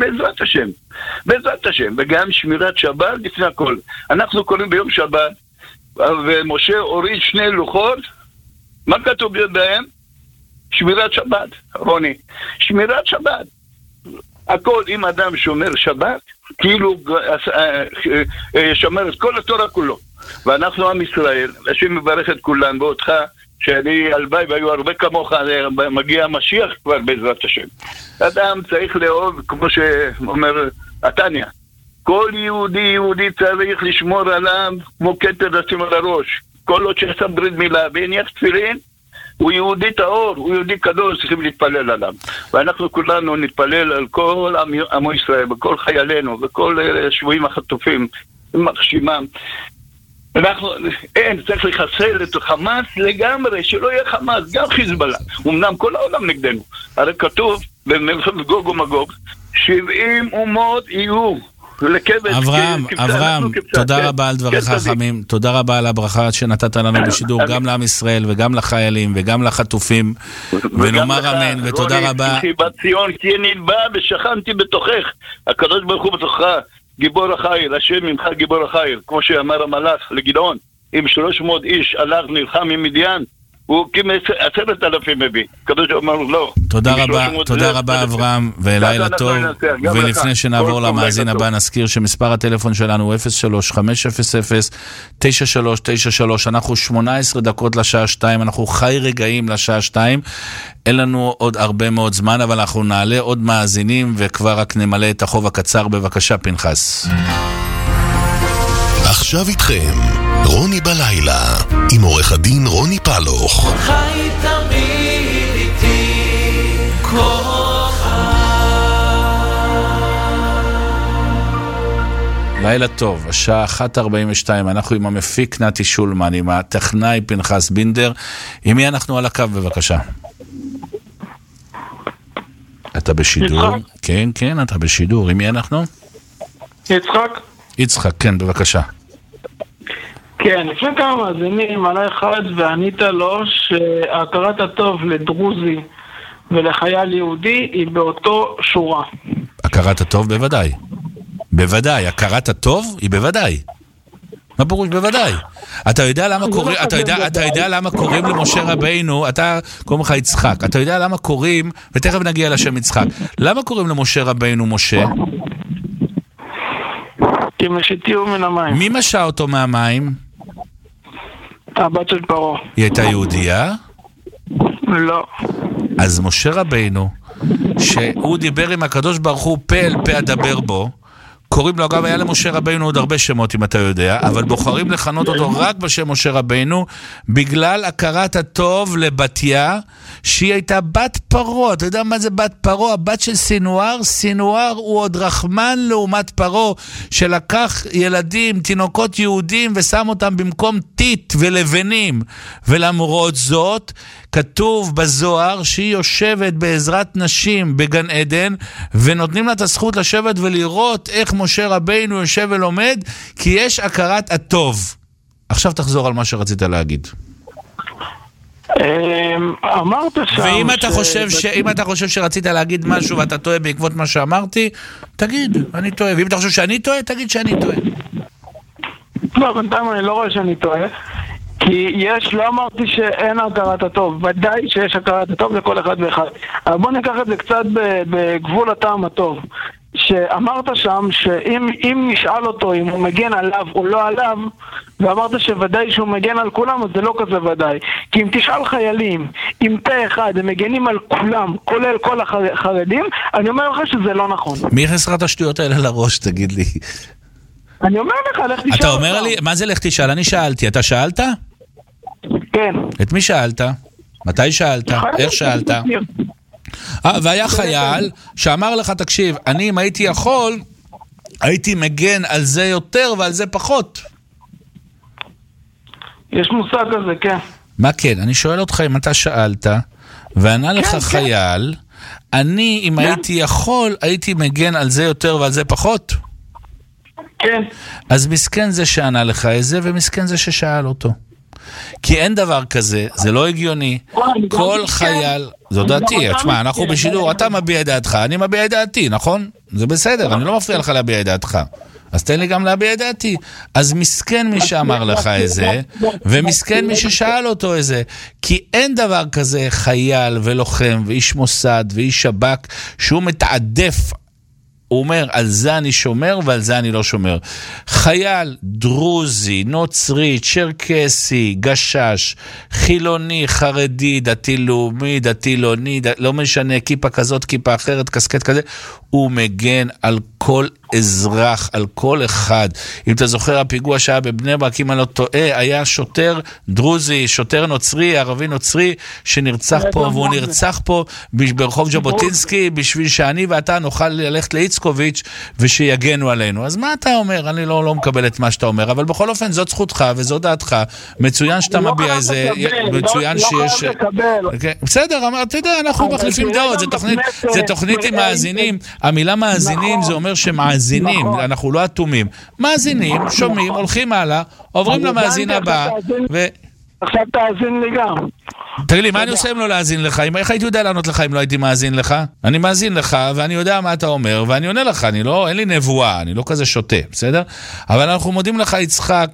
בעזרת השם, וגם שמירת שבת לפני הכל. אנחנו קוראים ביום שבת, ומשה הוריד 2 לוחות, מה כתוב בהם? שמירת שבת, רוני, שמירת שבת. הכל, אם אדם שומר שבת, כאילו שומר את כל התורה כולו. ואנחנו עם ישראל, השם מברך את כולם, ואותך, שאני הלוואי והיו הרבה כמוך, מגיע המשיח כבר בעזרת השם. אדם צריך לאהוב, כמו שאומר התניא, כל יהודי צריך לשמור עליו כמו כתר לשים על הראש. כל עוד שעשה ברית מילה והניח תפילין, הוא יהודי טהור, הוא יהודי קדוש, צריכים להתפלל עליו. ואנחנו כולנו נתפלל על כל עמו ישראל, בכל חיילינו, בכל שבויים החטופים, מחשימם. צריך לחסל את חמאס לגמרי, שלא יהיה חמאס, גם חיזבאללה. אמנם כל העולם נגדנו. הרי כתוב במלחמת גוג ומגוג, 70 אומות יהיו. אברהם, תודה רבה על דבריך חכמים, תודה רבה על הברכה שנתת לנו בשידור, גם לעם ישראל וגם לחיילים וגם לחטופים, ונאמר אמן, ותודה רבה. ציון כי נלבא ושכנתי בתוכך, הקדוש ברוך הוא בתוכך, גיבור החיל, השם ממך גיבור החיל, כמו שאמר המלאך לגדעון, עם 300 איש הלך נלחם עם מדיין, הוא כמעט 10,000 מביא. קדוש אמר לו לא. תודה רבה אברהם, ולילה טוב. ולפני שנעבור למאזין הבא, נזכיר שמספר הטלפון שלנו הוא 03-500-9393. אנחנו 18 דקות לשעה 2, אנחנו חי רגעים לשעה 2. אין לנו עוד הרבה מאוד זמן, אבל אנחנו נעלה עוד מאזינים, וכבר רק נמלא את החוב הקצר. בבקשה פנחס. עכשיו איתכם רוני בלילה עם עורך הדין רוני פלוך. חי תמיד איתי כוחה. לילה טוב, השעה 1:42, אנחנו עם המפיק נתי שולמן, עם הטכנאי פנחס בינדר. עם מי אנחנו על הקו בבקשה? אתה בשידור? כן, אתה בשידור. עם מי אנחנו? יצחק, כן, בבקשה. כן, לפני כמה מאזינים עלה אחד וענית לו שהכרת הטוב לדרוזי ולחייל יהודי היא באותו שורה. הכרת הטוב בוודאי, הכרת הטוב היא בוודאי. מה פירוש בוודאי? אתה יודע למה קוראים למשה רבינו, אתה קוראים לך יצחק, אתה יודע למה קוראים, ותכף נגיע לשם יצחק, למה קוראים למשה רבינו משה? כי משיתיהו מן המים. מי משה אותו מהמים? הבת של פרעה. היא הייתה יהודייה? לא. אז משה רבינו, שהוא דיבר עם הקדוש ברוך הוא פה אל פה אדבר בו, קוראים לו, אגב, היה למשה רבינו עוד הרבה שמות אם אתה יודע, אבל בוחרים לכנות אותו רק בשם משה רבינו, בגלל הכרת הטוב לבתיה, שהיא הייתה בת פרעה. אתה יודע מה זה בת פרעה? הבת של סינואר. סינואר הוא עוד רחמן לעומת פרעה, שלקח ילדים, תינוקות יהודים, ושם אותם במקום טיט ולבנים. ולמרות זאת, כתוב בזוהר שהיא יושבת בעזרת נשים בגן עדן, ונותנים לה את הזכות לשבת ולראות איך משה רבינו יושב ולומד, כי יש הכרת הטוב. עכשיו תחזור על מה שרצית להגיד. אמרת שם... ואם אתה חושב שרצית להגיד משהו ואתה טועה בעקבות מה שאמרתי, תגיד, אני טועה. ואם אתה חושב שאני טועה, תגיד שאני טועה. לא, בינתיים אני לא רואה שאני טועה. כי לא אמרתי שאין הכרת הטוב, ודאי שיש הכרת הטוב לכל אחד ואחד. אבל בוא ניקח את זה קצת בגבול הטעם הטוב. שאמרת שם שאם נשאל אותו אם הוא מגן עליו או לא עליו, ואמרת שוודאי שהוא מגן על כולם, אז זה לא כזה ודאי. כי אם תשאל חיילים, אם פה אחד הם מגנים על כולם, כולל כל החרדים, אני אומר לך שזה לא נכון. מי חסרת השטויות האלה לראש, תגיד לי? אני אומר לך, לך תשאל. אתה אומר לי, מה זה לך תשאל? אני שאלתי, אתה שאלת? כן. את מי שאלת? מתי שאלת? איך שאלת? והיה חייל שאמר לך, תקשיב, אני אם הייתי יכול, הייתי מגן על זה יותר ועל זה פחות. יש מושג כזה, כן. מה כן? אני שואל אותך אם אתה שאלת, וענה לך חייל, אני אם הייתי יכול, הייתי מגן על זה יותר ועל זה פחות? כן. אז מסכן זה שענה לך איזה, ומסכן זה ששאל אותו. כי אין דבר כזה, זה לא הגיוני. כל חייל, זו דעתי, תשמע, אנחנו בשידור, אתה מביע את דעתך, אני מביע את דעתי, נכון? זה בסדר, אני לא מפריע לך להביע את דעתך. אז תן לי גם להביע את דעתי. אז מסכן מי שאמר לך איזה, ומסכן מי ששאל אותו איזה. כי אין דבר כזה חייל ולוחם ואיש מוסד ואיש שב"כ שהוא מתעדף, הוא אומר, על זה אני שומר ועל זה אני לא שומר. חייל דרוזי, נוצרי, צ'רקסי, גשש, חילוני, חרדי, דתי לאומי, דתי לאומי, לא משנה, כיפה כזאת, כיפה אחרת, קסקט כזה, הוא מגן על כל אזרח, על כל אחד. אם אתה זוכר, הפיגוע שהיה בבני ברק, אם אני לא טועה, היה שוטר דרוזי, שוטר נוצרי, ערבי נוצרי, שנרצח פה, והוא נרצח פה ברחוב ז'בוטינסקי, בשביל שאני ואתה נוכל ללכת לאיצקוביץ' ושיגנו עלינו. אז מה אתה אומר? אני לא מקבל את מה שאתה אומר, אבל בכל אופן, זאת זכותך וזאת דעתך. מצוין שאתה מביע איזה, מצוין שיש... בסדר, אתה יודע, אנחנו מחליפים דעות, זה תוכנית עם מאזינים. המילה מאזינים זה אומר שמאזינים, אנחנו לא אטומים. מאזינים, שומעים, הולכים הלאה, עוברים למאזין הבא. עכשיו תאזין לי גם. תגיד לי, מה אני עושה אם לא להאזין לך? איך הייתי יודע לענות לך אם לא הייתי מאזין לך? אני מאזין לך ואני יודע מה אתה אומר ואני עונה לך, אין לי נבואה, אני לא כזה שוטה, בסדר? אבל אנחנו מודים לך יצחק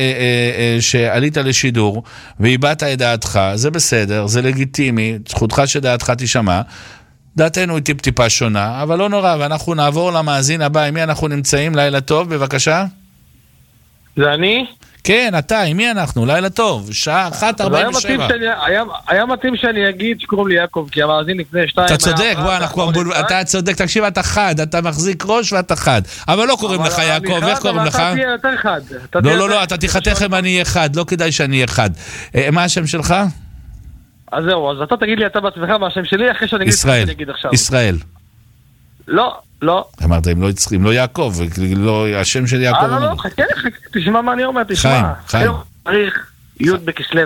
שעלית לשידור והבעת את דעתך, זה בסדר, זה לגיטימי, זכותך שדעתך תשמע. דעתנו היא טיפה שונה, אבל לא נורא, ואנחנו נעבור למאזין הבא. עם מי אנחנו נמצאים? לילה טוב, בבקשה. זה אני? כן, אתה, עם מי אנחנו? לילה טוב, שעה 1:47. היה מתאים שאני אגיד שקוראים לי יעקב, כי המאזין לפני 2... אתה צודק, אתה צודק, תקשיב, אתה חד, אתה מחזיק ראש ואתה חד. אבל לא קוראים לך יעקב, איך קוראים לך? אתה תהיה יותר חד. לא, אתה תחתך אם אני אהיה חד, לא כדאי שאני אהיה חד. מה השם שלך? אז זהו, אז אתה תגיד לי אתה בעצמך מה השם שלי, אחרי שאני אגיד עכשיו. ישראל. לא. אמרת, אם לא יעקב, השם של יעקב. לא, חכה, תשמע מה אני אומר, תשמע. חיים. תאריך י' בכסלו.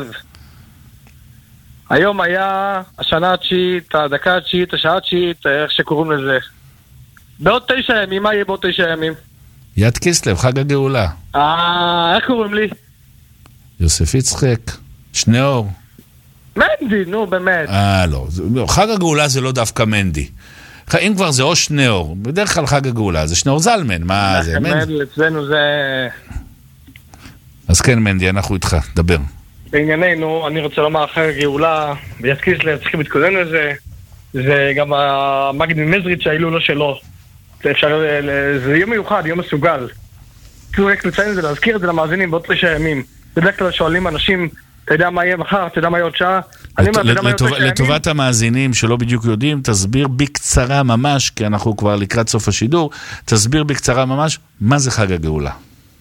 היום היה השנה התשיעית, הדקה התשיעית, השעה התשיעית, איך שקוראים לזה. בעוד 9 ימים, מה יהיה בעוד 9 ימים? יד כסלו, חג הגאולה. איך קוראים לי? יוסף יצחק, שני אור. מנדי, נו באמת. לא, חג הגאולה זה לא דווקא מנדי. אם כבר זה או שניאור, בדרך כלל חג הגאולה, זה שניאור זלמן, מה זה? מנדי, אצלנו זה... אז כן מנדי, אנחנו איתך, דבר. בענייננו, אני רוצה לומר חג הגאולה, ויסקיס צריכים להתכונן לזה, זה גם המגד ממזריץ' שההילולה שלו. זה יום מיוחד, יום מסוגל. צריך רק לציין את זה, להזכיר את זה למאזינים בעוד 9 ימים. בדרך כלל שואלים אנשים, אתה יודע מה יהיה מחר, אתה יודע מה יהיה עוד שעה. לטובת המאזינים שלא בדיוק יודעים, תסביר בקצרה ממש, כי אנחנו כבר לקראת סוף השידור, תסביר בקצרה ממש, מה זה חג הגאולה?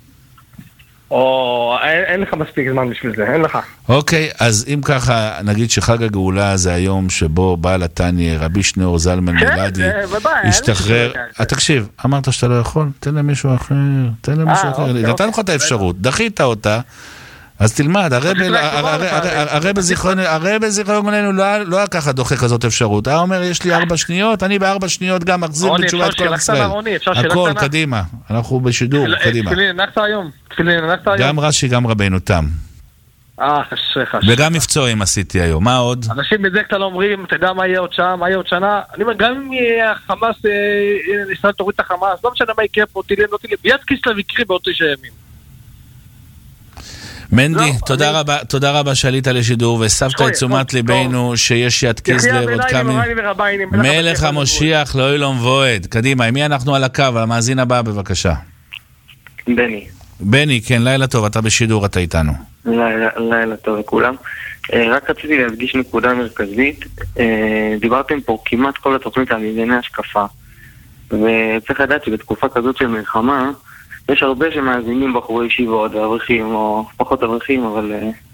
אין לך מספיק זמן בשביל זה, אין לך. אוקיי, אז אם ככה, נגיד שחג הגאולה זה היום שבו בעל התניא, רבי שניאור זלמן מלאדי, השתחרר. תקשיב, אמרת שאתה לא יכול? תן למישהו אחר, נתן לך את האפשרות, דחית אותה, אז תלמד, הרי בזיכרוננו לא ככה דוחה כזאת אפשרות. הוא אומר, יש לי 4 שניות, אני ב4 שניות גם מחזיר בתשובת כל ישראל. הכל, קדימה. אנחנו בשידור, קדימה. תפילין הנחת היום. גם רש"י, גם רבנו תם. חשך. וגם מבצועים עשיתי היום, מה עוד? אנשים בדרך כלל אומרים, אתה יודע מה יהיה עוד שעה, מה יהיה עוד שנה? אני אומר, גם אם החמאס, ישראל תוריד את החמאס, לא משנה מה יקרה פה, טילים, לא טילים, ביד קיסלב יקרה באותו ימים. מנדי, תודה רבה שעלית לשידור וסבת את תשומת ליבנו שיש יד קיסלב עוד כמה... מלך המושיח לא אילום וועד. קדימה, מי אנחנו על הקו? המאזין הבא בבקשה. בני, כן, לילה טוב, אתה בשידור, אתה איתנו. לילה טוב לכולם. רק רציתי להדגיש נקודה מרכזית. דיברתם פה כמעט כל התוכנית על ענייני השקפה, וצריך לדעת שבתקופה כזאת של מלחמה יש הרבה שמאזינים בחורי ישיבות, אברכים או פחות אברכים, אבל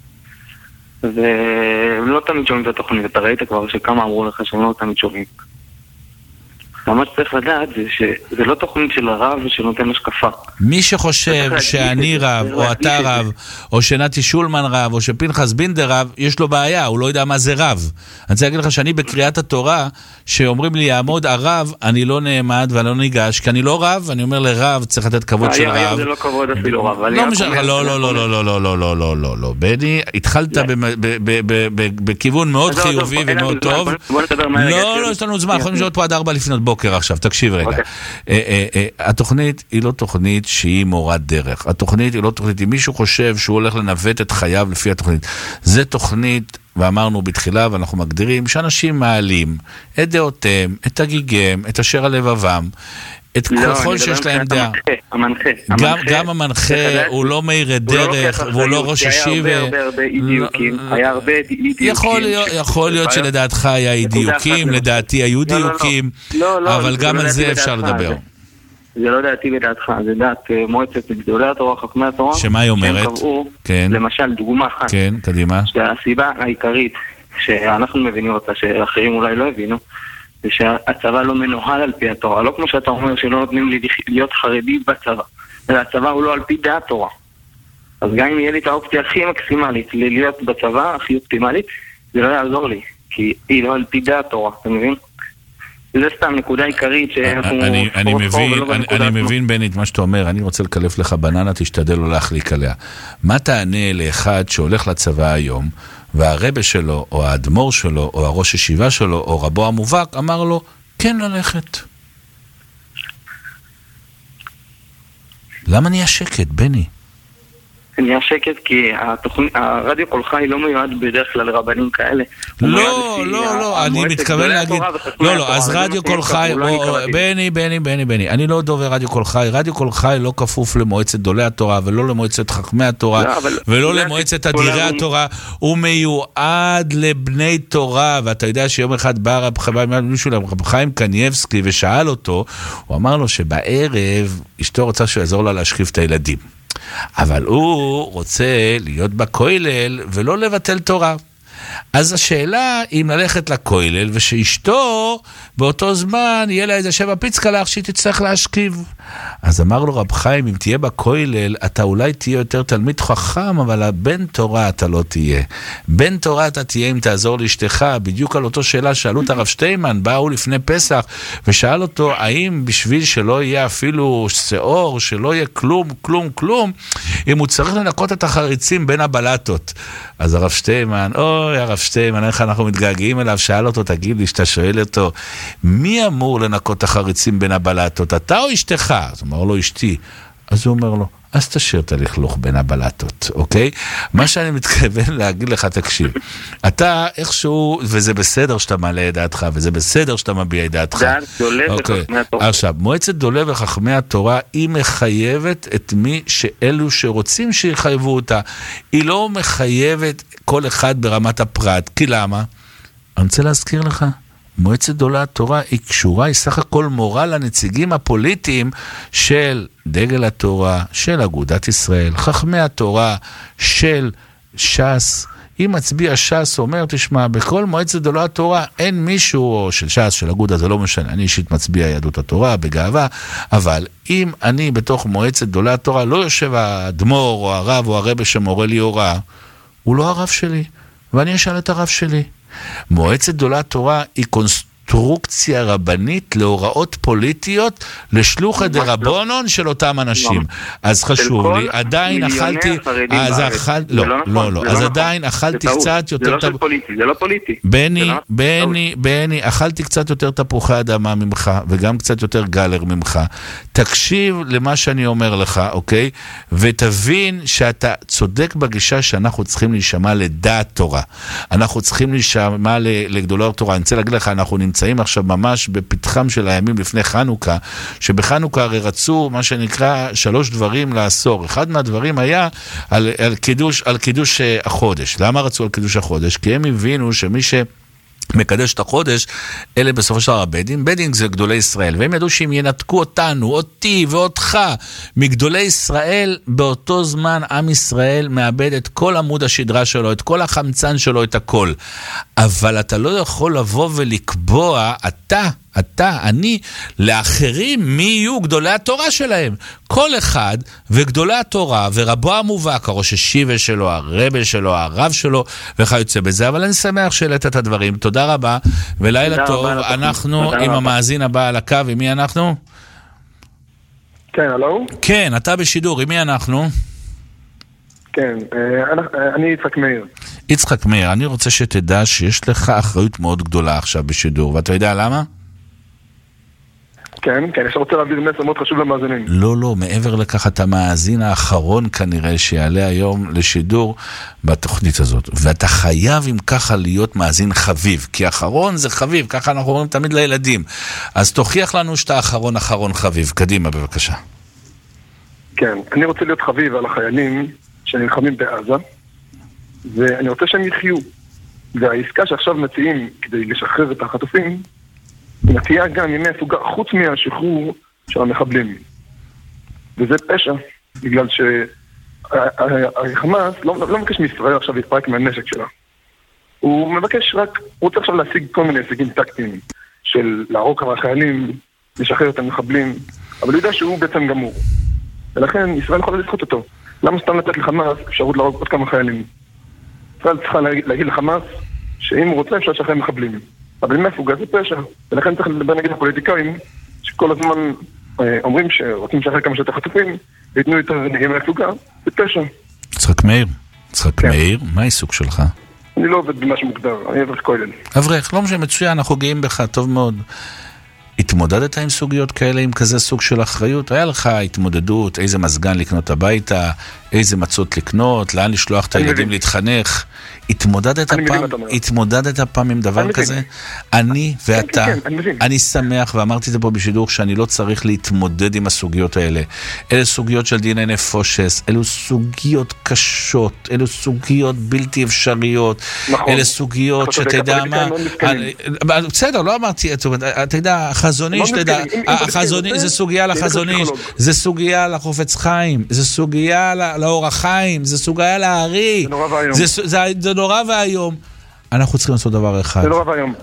והם לא תמיד שומעים את התוכנית. אתה ראית כבר שכמה אמרו לך שהם לא תמיד שומעים. מה שצריך לדעת זה שזה לא תוכנית של הרב שנותן השקפה. מי שחושב שאני רב, או אתה רב, או שנתי שולמן רב, או שפנחס בינדר רב, יש לו בעיה, הוא לא יודע מה זה רב. אני רוצה להגיד לך שאני בקריאת התורה, שאומרים לי יעמוד הרב, אני לא נעמד ואני לא ניגש, כי אני לא רב, אני אומר לרב, צריך לתת כבוד של רב. היום זה לא כבוד אפילו רב. לא, בני, התחלת בכיוון מאוד חיובי ומאוד טוב. לא, יש לנו זמן, יכולים לשאול פה עד 4 לפנות בוקר עכשיו, תקשיב רגע. התוכנית היא לא תוכנית שהיא מורת דרך. התוכנית היא לא תוכנית, אם מישהו חושב שהוא הולך לנווט את חייו לפי התוכנית, זה תוכנית, ואמרנו בתחילה ואנחנו מגדירים, שאנשים מעלים את דעותיהם, את הגיגיהם, את אשר על לבבם, את ככל שיש להם דעה. גם המנחה הוא לא מאיר דרך, והוא לא ראש ישיבה. היה הרבה דיוקים. יכול להיות שלדעתך היה דיוקים, לדעתי היו דיוקים, אבל גם על זה אפשר לדבר. זה לא דעתי לדעתך, זה דעת מועצת גדולי התורה, חכמי התורה. שמה היא אומרת? למשל, דוגמה אחת. כן, קדימה. שהסיבה העיקרית שאנחנו מבינים אותה, שאחרים אולי לא הבינו, זה שהצבא לא מנוהל על פי התורה. לא כמו שאתה אומר שלא נותנים לי להיות חרדי בצבא. והצבא הוא לא על פי דעת תורה. אז גם אם יהיה לי את האופציה הכי מקסימלית להיות בצבא, הכי אופטימלית, זה לא יעזור לי. כי היא לא על פי דעת תורה, אתה מבין? זה סתם נקודה עיקרית שאנחנו... אני מבין בני את מה שאתה אומר, אני רוצה לקלף לך בננה, תשתדל לא להחליק עליה. מה תענה לאחד שהולך לצבא היום, והרבא שלו, או האדמו"ר שלו, או הראש ישיבה שלו, או רבו המובהק, אמר לו, כן ללכת. למה נהיה שקט, בני? נהיה שקט כי הרדיו קול חי לא מיועד בדרך כלל לרבנים כאלה. לא, אני מתכוון להגיד, לא, אז רדיו קול חי, בני, אני לא דובר רדיו קול חי, רדיו קול חי לא כפוף למועצת גדולי התורה, ולא למועצת חכמי התורה, ולא למועצת אדירי התורה, הוא מיועד לבני תורה, ואתה יודע שיום אחד בא רב חיים קניבסקי ושאל אותו, הוא אמר לו שבערב אשתו רוצה שהוא יעזור לה להשכיב את הילדים. אבל הוא רוצה להיות בכולל ולא לבטל תורה. אז השאלה אם ללכת לכולל ושאשתו באותו זמן יהיה לה איזה 7 פיצקלח שהיא תצטרך להשכיב. אז אמר לו רב חיים, אם תהיה בכולל אתה אולי תהיה יותר תלמיד חכם, אבל הבן תורה אתה לא תהיה. בן תורה אתה תהיה אם תעזור לאשתך. בדיוק על אותו שאלה שאלו את הרב שטיימן, באו לפני פסח ושאל אותו האם בשביל שלא יהיה אפילו שעור, שלא יהיה כלום, אם הוא צריך לנקות את החריצים בין הבלטות. אז הרב שטיימן, הרב שטיימן, איך אנחנו מתגעגעים אליו, שאל אותו, תגיד לי, שאתה שואל אותו, מי אמור לנקות את החריצים בין הבלטות, אתה או אשתך? אז הוא אומר לו, אשתי. אז הוא אומר לו, אז תשאיר את הלכלוך בין הבלטות, אוקיי? מה שאני מתכוון להגיד לך, תקשיב, אתה איכשהו, וזה בסדר שאתה מעלה את דעתך, וזה בסדר שאתה מביע את דעתך. עכשיו, מועצת גדולי וחכמי התורה, היא מחייבת את מי שאלו שרוצים שיחייבו אותה. היא לא מחייבת כל אחד ברמת הפרט. כי למה? אני רוצה להזכיר לך, מועצת גדולי התורה היא קשורה, היא סך הכל מורה לנציגים הפוליטיים של דגל התורה, של אגודת ישראל, חכמי התורה, של ש"ס. אם מצביע ש"ס אומר, תשמע, בכל מועצת גדולי התורה אין מישהו, של ש"ס, של אגודה, זה לא משנה, אני אישית מצביע יהדות התורה בגאווה, אבל אם אני בתוך מועצת גדולי התורה לא יושב האדמו"ר או הרב או הרבא שמורה לי הוראה, הוא לא הרב שלי, ואני אשאל את הרב שלי. מועצת גדולי התורה היא קונסטרוקציה רבנית להוראות פוליטיות לשלוחא דרבנן של אותם אנשים. אז חשוב לי, עדיין אכלתי, אז עדיין אכלתי קצת יותר, זה לא פוליטי. בני, אכלתי קצת יותר תפוחי אדמה ממך, וגם קצת יותר גלר ממך. תקשיב למה שאני אומר לך, אוקיי? ותבין שאתה צודק בגישה שאנחנו צריכים להישמע לדעת תורה. אנחנו צריכים להישמע לגדולי התורה. אני רוצה להגיד לך, אנחנו נמצאים עכשיו ממש בפתחם של הימים לפני חנוכה, שבחנוכה הרי רצו מה שנקרא 3 דברים לעשור. אחד מהדברים היה על קידוש החודש. למה רצו על קידוש החודש? כי הם הבינו שמי מקדש את החודש, אלה בסופו של דבר בדינג זה גדולי ישראל, והם ידעו שאם ינתקו אותנו, אותי ואותך, מגדולי ישראל, באותו זמן עם ישראל מאבד את כל עמוד השדרה שלו, את כל החמצן שלו, את הכל. אבל אתה לא יכול לבוא ולקבוע, אני, לאחרים מי יהיו גדולי התורה שלהם. כל אחד וגדולי התורה ורבו המובהק, הראש השיבה שלו, הרבה שלו, הרב שלו, וכיוצא בזה. אבל אני שמח שהעלית את הדברים. תודה רבה ולילה טוב. אנחנו עם המאזין הבא על הקו. עם מי אנחנו? כן, הלו? כן, אתה בשידור. עם מי אנחנו? כן, אני יצחק מאיר. יצחק מאיר, אני רוצה שתדע שיש לך אחריות מאוד גדולה עכשיו בשידור, ואתה יודע למה? כן, אני רוצה להעביר מסר מאוד חשוב למאזינים. לא, מעבר לכך אתה מאזין האחרון כנראה שיעלה היום לשידור בתוכנית הזאת, ואתה חייב אם ככה להיות מאזין חביב, כי האחרון זה חביב, ככה אנחנו אומרים תמיד לילדים. אז תוכיח לנו שאתה אחרון חביב. קדימה בבקשה. כן, אני רוצה להיות חביב על החיילים שנלחמים בעזה, ואני רוצה שהם יחיו. והעסקה שעכשיו מציעים כדי לשחרר את החטופים, מציעה גם ימי הפוגה חוץ מהשחרור של המחבלים. וזה פשע, בגלל שהחמאס לא מבקש מישראל עכשיו להתפרק מהנשק שלה. הוא מבקש רק, הוא רוצה עכשיו להשיג כל מיני הישגים טקטיים של להרוג כמה חיילים, לשחרר את המחבלים, אבל הוא יודע שהוא בעצם גמור. ולכן ישראל יכולה לזכות אותו. למה סתם לתת לחמאס אפשרות להרוג עוד כמה חיילים? ישראל צריכה להגיד לחמאס שאם הוא רוצה אפשר לשחרר מחבלים. אבל אם הפוגה זה פשע. ולכן צריך לדבר נגד הפוליטיקאים שכל הזמן אומרים שרוצים לשחרר כמה שיותר חטופים ויתנו יותר ימי הפוגה, זה פשע. יצחק מאיר, מה העיסוק שלך? אני לא עובד במה שמוגדר, אני אברך כולל. אברך, לא משנה, מצוין, אנחנו גאים בך, טוב מאוד. התמודדת עם סוגיות כאלה, עם כזה סוג של אחריות? היה לך התמודדות, איזה מזגן לקנות הביתה, איזה מצות לקנות, לאן לשלוח את הילדים להתחנך? התמודדת פעם עם דבר כזה? אני ואתה, אני שמח, ואמרתי את זה פה בשידור, שאני לא צריך להתמודד עם הסוגיות האלה. אלה סוגיות של דיני נפושס, אלו סוגיות קשות, אלו סוגיות בלתי אפשריות, אלה סוגיות שאתה יודע מה... בסדר, לא אמרתי, אתה יודע, החזוני, זה סוגיה לחזוני, זה סוגיה לחופץ חיים, זה סוגיה לאור החיים, זה סוגיה להארי, זה נורא והיום. אנחנו צריכים לעשות דבר אחד. זה נורא והיום.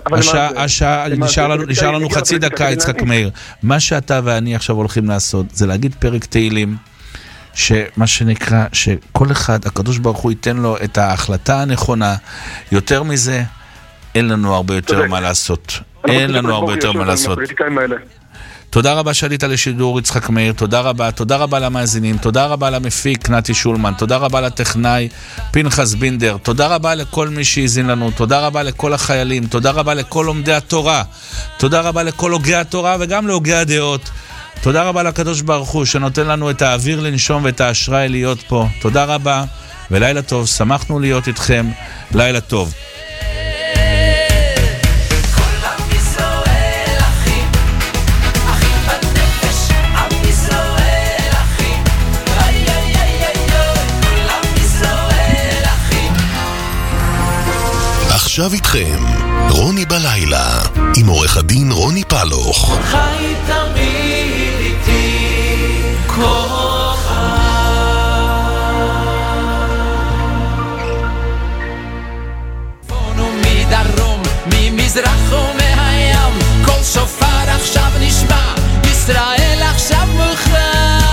נשאר לנו חצי דקה, יצחק מאיר. מה שאתה ואני עכשיו הולכים לעשות, זה להגיד פרק תהילים, שמה שנקרא, שכל אחד, הקדוש ברוך הוא ייתן לו את ההחלטה הנכונה. יותר מזה, אין לנו הרבה יותר מה לעשות. אין לנו הרבה יותר מה לעשות. תודה רבה שעלית לשידור, יצחק מאיר, תודה רבה למאזינים, תודה רבה למפיק נתי שולמן, תודה רבה לטכנאי פנחס בינדר, תודה רבה לכל מי שהזין לנו, תודה רבה לכל החיילים, תודה רבה לכל לומדי התורה, תודה רבה לכל הוגי התורה וגם להוגי הדעות, תודה רבה לקדוש ברוך הוא שנותן לנו את האוויר לנשום ואת האשראי להיות פה, תודה רבה ולילה טוב, שמחנו להיות איתכם, לילה טוב. עכשיו איתכם, רוני בלילה, עם עורך הדין רוני פלוך. חי תמיד איתי כוחה. בונו מדרום, ממזרח ומהים, כל שופר עכשיו נשמע, ישראל עכשיו מוכרח.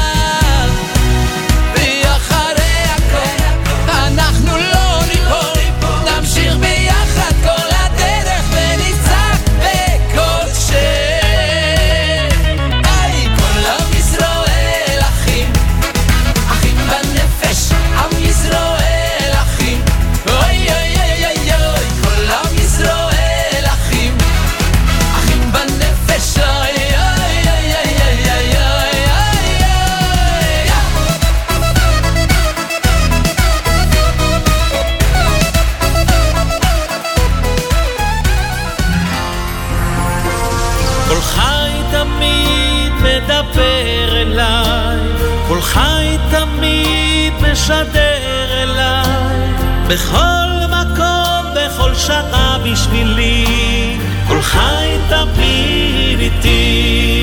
ואחרי הכל, אנחנו לא ניפול, נמשיך ביחד כל הדרך וניצח בכל מדבר אליי, קולך תמיד משדר אליי, בכל מקום, בכל שעה בשבילי, קולך תמיד איתי.